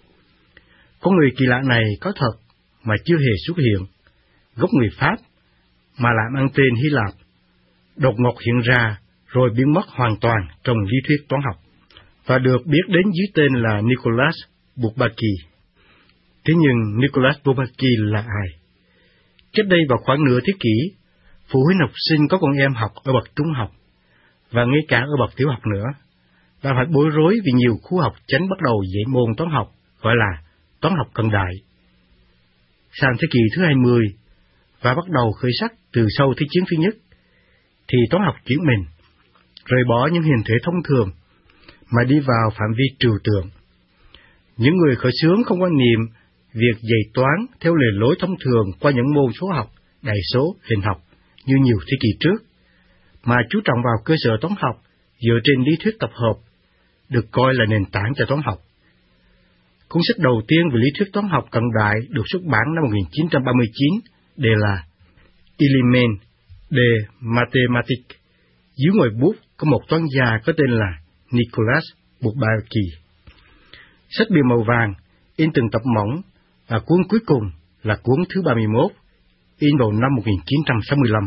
Con người kỳ lạ này có thật mà chưa hề xuất hiện, gốc người Pháp mà làm ăn tên Hy Lạp, đột ngột hiện ra rồi biến mất hoàn toàn trong lý thuyết toán học, và được biết đến dưới tên là Nicholas Bourbaki. Thế nhưng Nicholas Bourbaki là ai? Trước đây vào khoảng nửa thế kỷ, phụ huynh học sinh có con em học ở bậc trung học, và ngay cả ở bậc tiểu học nữa, đã phải bối rối vì nhiều khu học tránh bắt đầu dạy môn toán học gọi là toán học cận đại. Sang thế kỷ thứ 20, và bắt đầu khởi sắc từ sau Thế chiến thứ nhất, thì toán học chuyển mình, rời bỏ những hình thể thông thường, mà đi vào phạm vi trừu tượng. Những người khởi xướng không quan niệm việc dạy toán theo lề lối thông thường qua những môn số học, đại số, hình học như nhiều thế kỷ trước, mà chú trọng vào cơ sở toán học dựa trên lý thuyết tập hợp, được coi là nền tảng cho toán học. Cuốn sách đầu tiên về lý thuyết toán học cận đại được xuất bản năm 1939, đề là Éléments de Mathématiques. Dưới ngòi bút có một toán gia có tên là Nicolas Bourbaki. Sách bìa màu vàng, in từng tập mỏng, và cuốn cuối cùng là cuốn thứ 31, in vào năm 1965.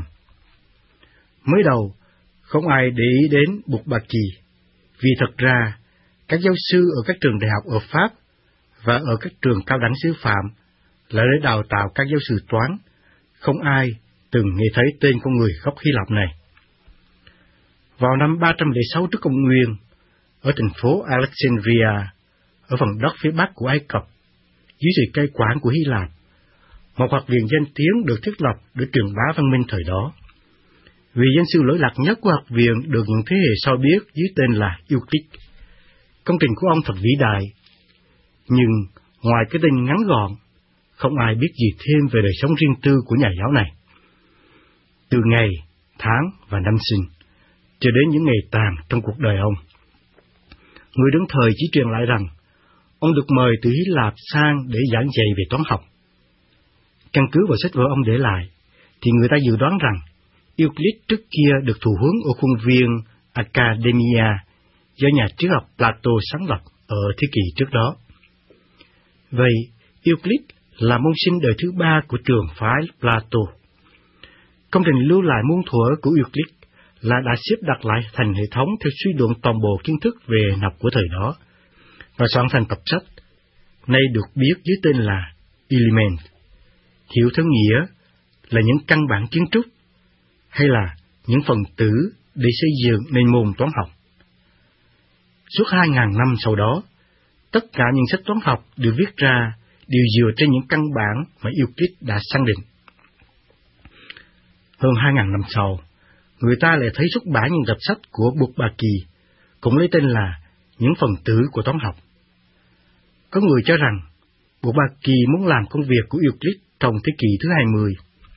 Mới đầu, không ai để ý đến Bourbaki, vì thật ra, các giáo sư ở các trường đại học ở Pháp và ở các trường cao đẳng sư phạm là để đào tạo các giáo sư toán, không ai từng nghe thấy tên con người gốc Hy Lạp này. Vào năm 306 trước công nguyên, ở thành phố Alexandria, ở phần đất phía bắc của Ai Cập, dưới sự cai quản của Hy Lạp, một học viện danh tiếng được thiết lập để truyền bá văn minh thời đó. Vị danh sư lỗi lạc nhất của học viện được những thế hệ sau biết dưới tên là Euclid. Công trình của ông thật vĩ đại, nhưng ngoài cái tên ngắn gọn, không ai biết gì thêm về đời sống riêng tư của nhà giáo này. Từ ngày, tháng và năm sinh, cho đến những ngày tàn trong cuộc đời ông. Người đứng thời chỉ truyền lại rằng, ông được mời từ Hy Lạp sang để giảng dạy về toán học. Căn cứ vào sách vở ông để lại, thì người ta dự đoán rằng Euclid trước kia được thụ huấn ở khuôn viên Academia do nhà triết học Plato sáng lập ở thế kỷ trước đó. Vậy, Euclid là môn sinh đời thứ ba của trường phái Plato. Công trình lưu lại muôn thuở của Euclid là đã xếp đặt lại thành hệ thống theo suy luận toàn bộ kiến thức về học của thời đó, và soạn thành tập sách, nay được biết dưới tên là Éléments, hiểu theo nghĩa là những căn bản kiến trúc, hay là những phần tử để xây dựng nên môn toán học. Suốt 2.000 năm sau đó, tất cả những sách toán học được viết ra đều dựa trên những căn bản mà Euclid đã xác định. Hơn 2.000 năm sau, người ta lại thấy xuất bản những tập sách của Bourbaki, cũng lấy tên là những phần tử của toán học. Có người cho rằng Bourbaki muốn làm công việc của Euclid trong thế kỷ thứ 20.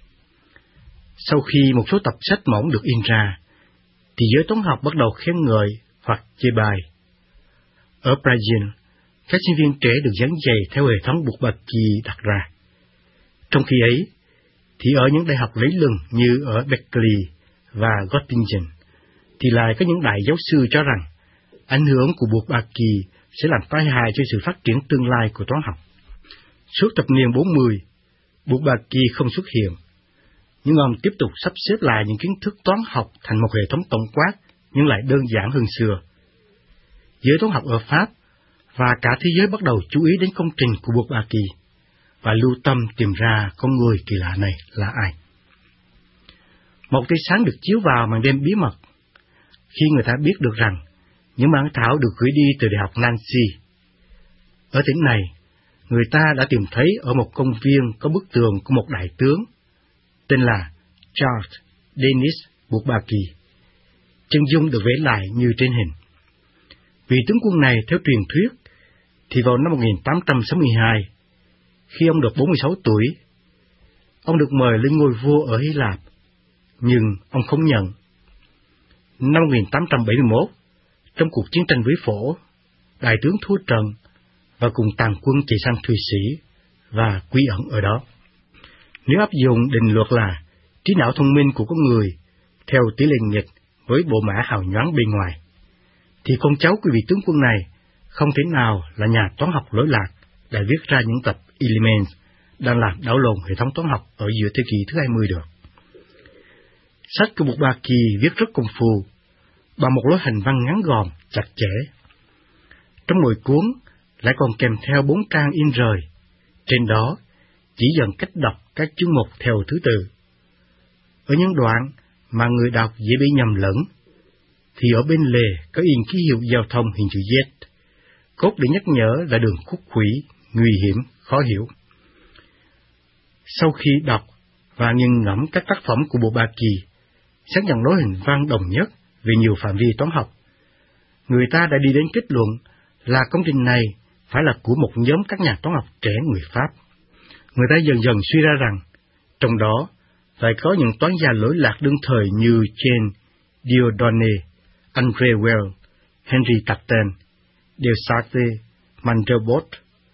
Sau khi một số tập sách mỏng được in ra, thì giới toán học bắt đầu khen ngợi hoặc chê bai. Ở Brazil, các sinh viên trẻ được giảng dạy theo hệ thống Bourbaki đặt ra. Trong khi ấy, thì ở những đại học lấy lừng như ở Berkeley và Göttingen, thì lại có những đại giáo sư cho rằng ảnh hưởng của Bourbaki sẽ làm tai hại cho sự phát triển tương lai của toán học. Suốt thập niên 40, Bourbaki không xuất hiện, nhưng ông tiếp tục sắp xếp lại những kiến thức toán học thành một hệ thống tổng quát, nhưng lại đơn giản hơn xưa. Giới toán học ở Pháp và cả thế giới bắt đầu chú ý đến công trình của Bourbaki và lưu tâm tìm ra con người kỳ lạ này là ai. Một tia sáng được chiếu vào màn đêm bí mật khi người ta biết được rằng những bản thảo được gửi đi từ Đại học Nancy. Ở tỉnh này, người ta đã tìm thấy ở một công viên có bức tường của một đại tướng tên là Charles Denis Bourbaki. Chân dung được vẽ lại như trên hình. Vị tướng quân này theo truyền thuyết thì vào năm 1862, khi ông được 46 tuổi, ông được mời lên ngôi vua ở Hy Lạp, nhưng ông không nhận. Năm 1871, trong cuộc chiến tranh với Phổ, đại tướng thua trận và cùng tàn quân chạy sang Thụy Sĩ và quy ẩn ở đó. Nếu áp dụng định luật là trí não thông minh của con người theo tỷ lệ nghịch với bộ mã hào nhoáng bên ngoài, thì con cháu của vị tướng quân này không thể nào là nhà toán học lỗi lạc đã viết ra những tập Éléments đang làm đảo lộn hệ thống toán học ở giữa thế kỷ thứ 20 được. Sách của Bourbaki viết rất công phu, bằng một lối hành văn ngắn gọn, chặt chẽ. Trong mỗi cuốn lại còn kèm theo 4 trang in rời, trên đó chỉ dần cách đọc các chương mục theo thứ tự. Ở những đoạn mà người đọc dễ bị nhầm lẫn, thì ở bên lề có in ký hiệu giao thông hình chữ Z, cốt để nhắc nhở là đường khúc khuỷu, nguy hiểm, khó hiểu. Sau khi đọc và nghiền ngẫm các tác phẩm của Bourbaki, xác nhận lối hình văn đồng nhất về nhiều phạm vi toán học, người ta đã đi đến kết luận là công trình này phải là của một nhóm các nhà toán học trẻ người Pháp. Người ta dần dần suy ra rằng, trong đó phải có những toán gia lỗi lạc đương thời như Jean Dieudonné, André Well, Henri Cartan, Descartes, Mandelbrot,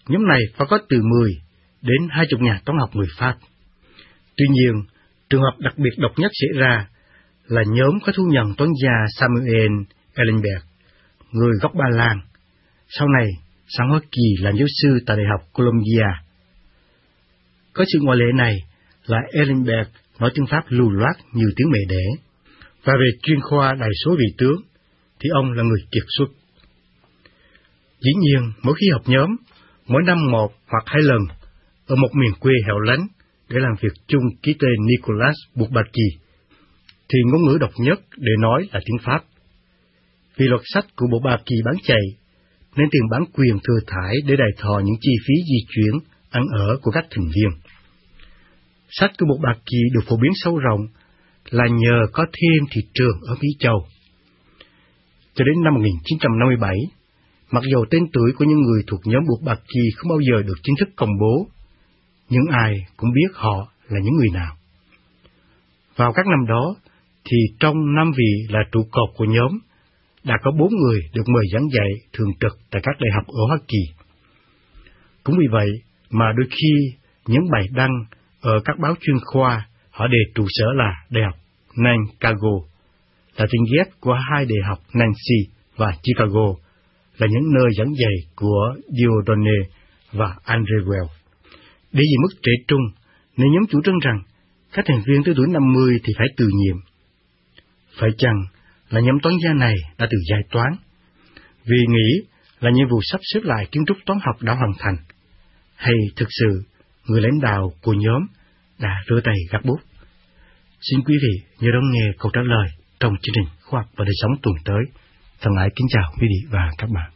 nhóm này phải có từ 10 đến 20 nhà toán học người Pháp. Tuy nhiên, trường hợp đặc biệt độc nhất xảy ra là nhóm có thu nhận toán gia Samuel Eilenberg, người gốc Ba Lan, sau này sang Hoa Kỳ làm giáo sư tại Đại học Columbia. Có sự ngoại lệ này là Eilenberg nói tiếng Pháp lưu loát như tiếng mẹ đẻ, và về chuyên khoa đại số vị tướng thì ông là người kiệt xuất. Dĩ nhiên, mỗi khi họp nhóm, mỗi năm 1 hoặc 2 lần, ở một miền quê hẻo lánh để làm việc chung ký tên Nicolas Bourbaki, thì ngôn ngữ độc nhất để nói là tiếng Pháp. Vì luật sách của Bourbaki bán chạy, nên tiền bán quyền thừa thãi để đài thọ những chi phí di chuyển, ăn ở của các thành viên. Sách của Bourbaki được phổ biến sâu rộng là nhờ có thêm thị trường ở Mỹ Châu. Cho đến năm 1957, mặc dù tên tuổi của những người thuộc nhóm Bourbaki không bao giờ được chính thức công bố, nhưng ai cũng biết họ là những người nào. Vào các năm đó, thì trong 5 vị là trụ cột của nhóm, đã có 4 người được mời giảng dạy thường trực tại các đại học ở Hoa Kỳ. Cũng vì vậy mà đôi khi những bài đăng ở các báo chuyên khoa họ đề trụ sở là Đại học Nankago, là tiếng ghép của 2 đại học Nancy và Chicago, là những nơi giảng dạy của Dieudonné và André Well. Để vì mức trẻ trung, nên nhóm chủ trương rằng các thành viên tới tuổi 50 thì phải từ nhiệm. Phải chăng là nhóm toán gia này đã từ giải toán, vì nghĩ là nhiệm vụ sắp xếp lại kiến trúc toán học đã hoàn thành, hay thực sự người lãnh đạo của nhóm đã rửa tay gác bút? Xin quý vị nhớ đón nghe câu trả lời trong chương trình Khoa học và đời sống tuần tới. Thân ái kính chào quý vị và các bạn.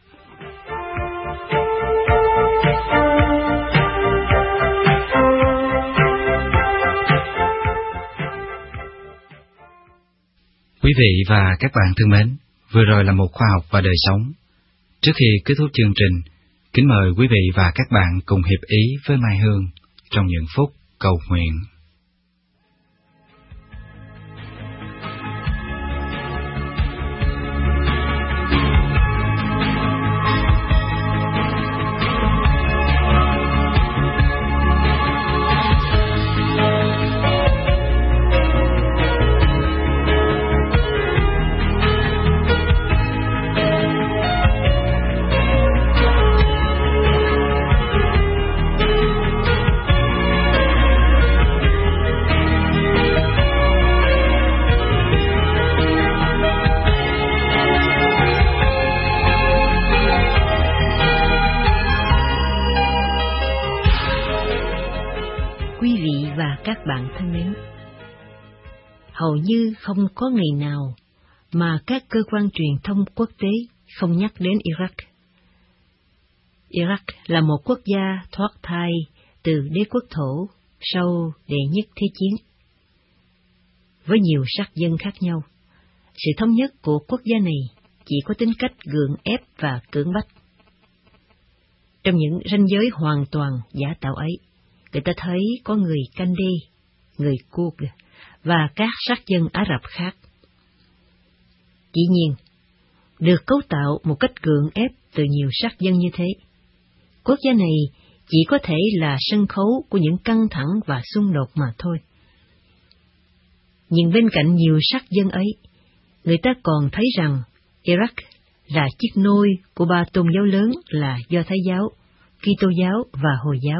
Quý vị và các bạn thân mến, vừa rồi là một khoa học và đời sống. Trước khi kết thúc chương trình, kính mời quý vị và các bạn cùng hiệp ý với Mai Hương trong những phút cầu nguyện. Các bạn thân mến, hầu như không có ngày nào mà các cơ quan truyền thông quốc tế không nhắc đến Iraq. Iraq là một quốc gia thoát thai từ đế quốc thổ sau đệ nhất thế chiến. Với nhiều sắc dân khác nhau, sự thống nhất của quốc gia này chỉ có tính cách gượng ép và cưỡng bách. Trong những ranh giới hoàn toàn giả tạo ấy, người ta thấy có người Kandi, người Kurd và các sắc dân Ả Rập khác. Dĩ nhiên, được cấu tạo một cách gượng ép từ nhiều sắc dân như thế, quốc gia này chỉ có thể là sân khấu của những căng thẳng và xung đột mà thôi. Nhưng bên cạnh nhiều sắc dân ấy, người ta còn thấy rằng Iraq là chiếc nôi của 3 tôn giáo lớn là Do Thái giáo, Kitô giáo và Hồi giáo.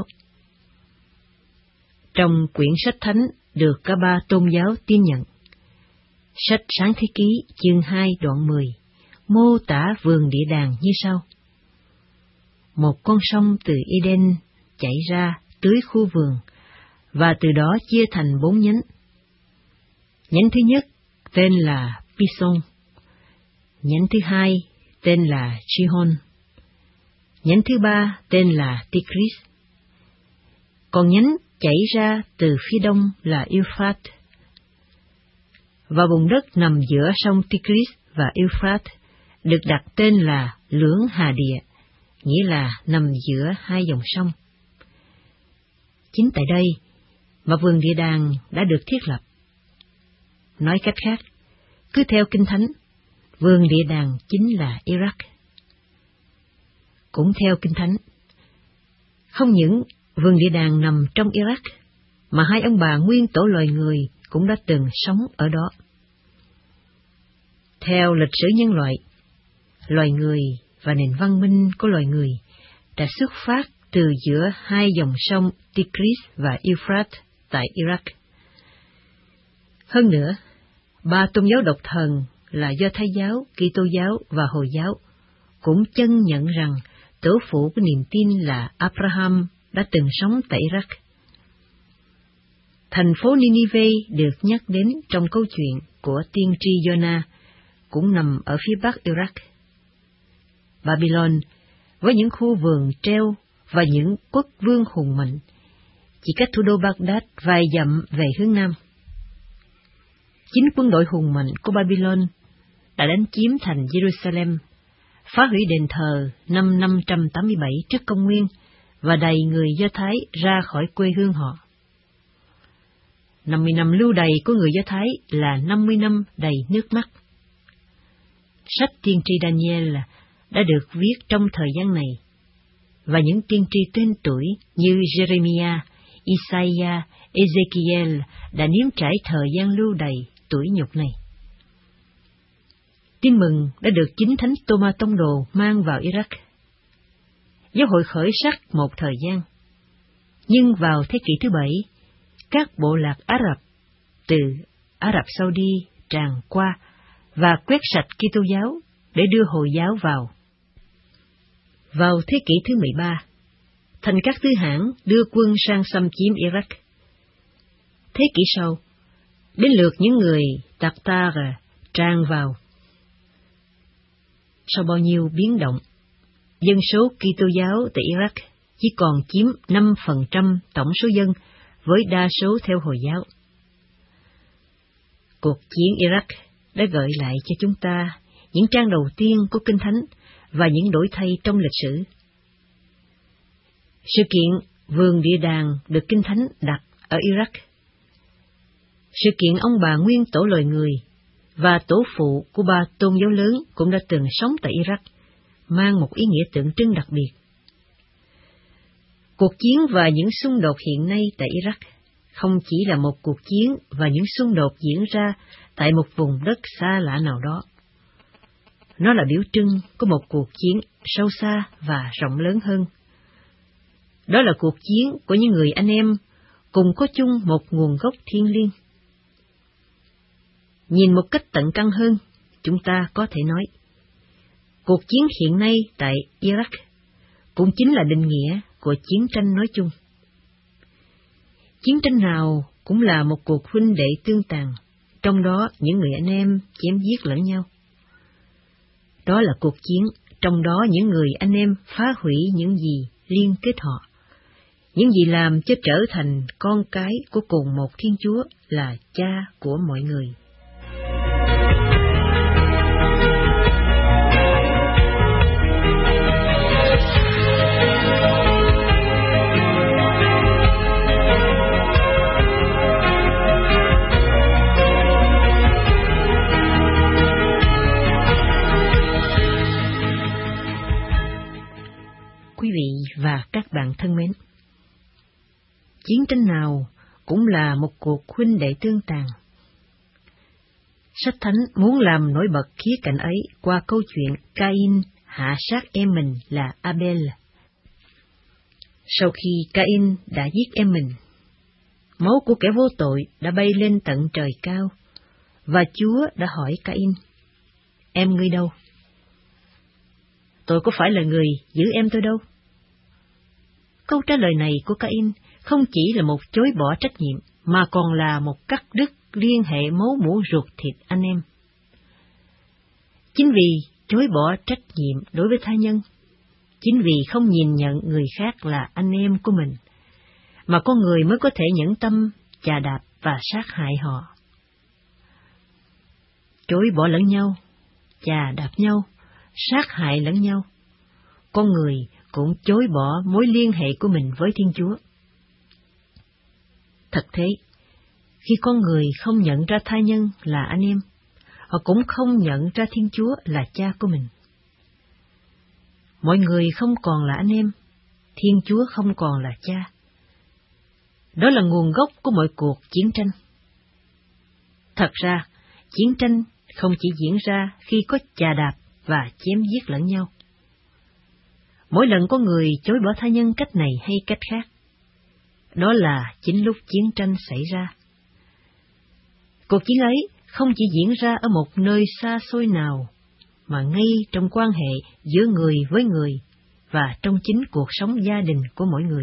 Trong quyển sách thánh được cả 3 tôn giáo tin nhận, sách Sáng Thế Ký chương 2 đoạn 10 mô tả vườn địa đàng như sau: một con sông từ Eden chảy ra tưới khu vườn, và từ đó chia thành 4 nhánh. Nhánh thứ nhất tên là Pison, nhánh thứ hai tên là Gihon, nhánh thứ ba tên là Tigris. Còn nhánh chảy ra từ phía đông là Euphrates, và vùng đất nằm giữa sông Tigris và Euphrates được đặt tên là Lưỡng Hà Địa, nghĩa là nằm giữa 2 dòng sông. Chính tại đây mà vườn địa đàng đã được thiết lập. Nói cách khác, cứ theo Kinh Thánh, vườn địa đàng chính là Iraq. Cũng theo Kinh Thánh, Không những vườn địa đàng nằm trong Iraq, mà hai ông bà nguyên tổ loài người cũng đã từng sống ở đó. Theo lịch sử nhân loại, loài người và nền văn minh của loài người đã xuất phát từ giữa hai dòng sông Tigris và Euphrates tại Iraq. Hơn nữa, ba tôn giáo độc thần là Do Thái giáo, Kitô giáo và Hồi giáo cũng chân nhận rằng tổ phụ của niềm tin là Abraham đã từng sống tại Iraq. Thành phố Ninive được nhắc đến trong câu chuyện của tiên tri Jonah cũng nằm ở phía bắc Iraq. Babylon, với những khu vườn treo và những quốc vương hùng mạnh, chỉ cách thủ đô Baghdad vài dặm về hướng nam. Chính quân đội hùng mạnh của Babylon đã đánh chiếm thành Jerusalem, phá hủy đền thờ năm 587 trước công nguyên và đày người Do Thái ra khỏi quê hương họ. 50 năm lưu đày của người Do Thái là 50 năm đầy nước mắt. Sách tiên tri Daniel đã được viết trong thời gian này, và những tiên tri tên tuổi như Jeremiah, Isaiah, Ezekiel đã nếm trải thời gian lưu đày tuổi nhục này. Tin mừng đã được chính Thánh Tô-ma Tông Đồ mang vào Iraq. Giáo hội khởi sắc một thời gian, nhưng vào thế kỷ thứ 7, các bộ lạc Ả Rập từ Ả Rập Saudi tràn qua và quét sạch Kitô giáo để đưa Hồi giáo vào. Vào thế kỷ thứ 13, thành các tư hãng đưa quân sang xâm chiếm Iraq. Thế kỷ sau, đến lượt những người Tatar tràn vào. Sau bao nhiêu biến động, dân số Kitô giáo tại Iraq chỉ còn chiếm 5% tổng số dân, với đa số theo Hồi giáo. Cuộc chiến Iraq đã gợi lại cho chúng ta những trang đầu tiên của Kinh Thánh và những đổi thay trong lịch sử. Sự kiện vườn địa đàng được Kinh Thánh đặt ở Iraq. Sự kiện ông bà nguyên tổ loài người và tổ phụ của ba tôn giáo lớn cũng đã từng sống tại Iraq, mang một ý nghĩa tượng trưng đặc biệt. Cuộc chiến và những xung đột hiện nay tại Iraq không chỉ là một cuộc chiến và những xung đột diễn ra tại một vùng đất xa lạ nào đó. Nó là biểu trưng của một cuộc chiến sâu xa và rộng lớn hơn. Đó là cuộc chiến của những người anh em cùng có chung một nguồn gốc thiêng liêng. Nhìn một cách tận căn hơn, chúng ta có thể nói, cuộc chiến hiện nay tại Iraq cũng chính là định nghĩa của chiến tranh nói chung. Chiến tranh nào cũng là một cuộc huynh đệ tương tàn, trong đó những người anh em chém giết lẫn nhau. Đó là cuộc chiến, trong đó những người anh em phá hủy những gì liên kết họ, những gì làm cho trở thành con cái của cùng một Thiên Chúa là Cha của mọi người. Quý vị và các bạn thân mến, chiến tranh nào cũng là một cuộc huynh đệ tương tàn. Sách Thánh muốn làm nổi bật khía cạnh ấy qua câu chuyện Cain hạ sát em mình là Abel. Sau khi Cain đã giết em mình, máu của kẻ vô tội đã bay lên tận trời cao, và Chúa đã hỏi Cain, em ngươi đâu? Tôi có phải là người giữ em tôi đâu? Câu trả lời này của Cain không chỉ là một chối bỏ trách nhiệm, mà còn là một cắt đứt liên hệ máu mủ ruột thịt anh em. Chính vì chối bỏ trách nhiệm đối với tha nhân, chính vì không nhìn nhận người khác là anh em của mình, mà con người mới có thể nhẫn tâm chà đạp và sát hại họ. Chối bỏ lẫn nhau, chà đạp nhau, sát hại lẫn nhau, con người cũng chối bỏ mối liên hệ của mình với Thiên Chúa. Thật thế, khi con người không nhận ra tha nhân là anh em, họ cũng không nhận ra Thiên Chúa là Cha của mình. Mọi người không còn là anh em, Thiên Chúa không còn là cha. Đó là nguồn gốc của mọi cuộc chiến tranh. Thật ra, chiến tranh không chỉ diễn ra khi có chà đạp và chém giết lẫn nhau. Mỗi lần có người chối bỏ tha nhân cách này hay cách khác, đó là chính lúc chiến tranh xảy ra. Cuộc chiến ấy không chỉ diễn ra ở một nơi xa xôi nào, mà ngay trong quan hệ giữa người với người và trong chính cuộc sống gia đình của mỗi người.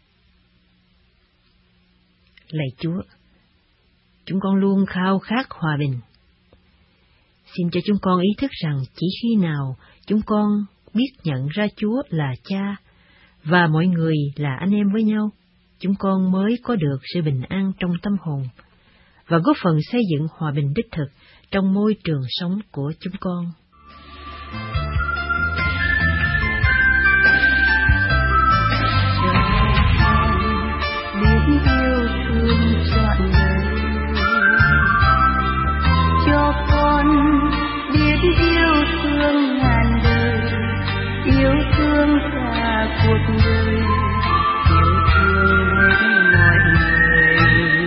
Lạy Chúa, chúng con luôn khao khát hòa bình. Xin cho chúng con ý thức rằng chỉ khi nào chúng con biết nhận ra Chúa là Cha và mọi người là anh em với nhau, chúng con mới có được sự bình an trong tâm hồn và góp phần xây dựng hòa bình đích thực trong môi trường sống của chúng con. Biết yêu thương trọn đời, cho con biết yêu thương ngàn đời, yêu thương cả cuộc đời, yêu thương hết mọi người.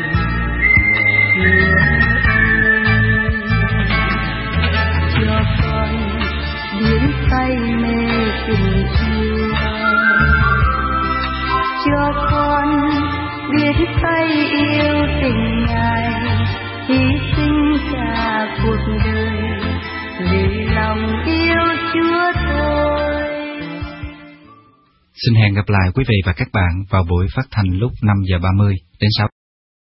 Cho con biến say mê tình Chúa, cho con biết say yêu tình Ngài, hy sinh cả cuộc đời vì lòng yêu Chúa thôi. Xin hẹn gặp lại quý vị và các bạn vào buổi phát thanh lúc 5:30 đến 6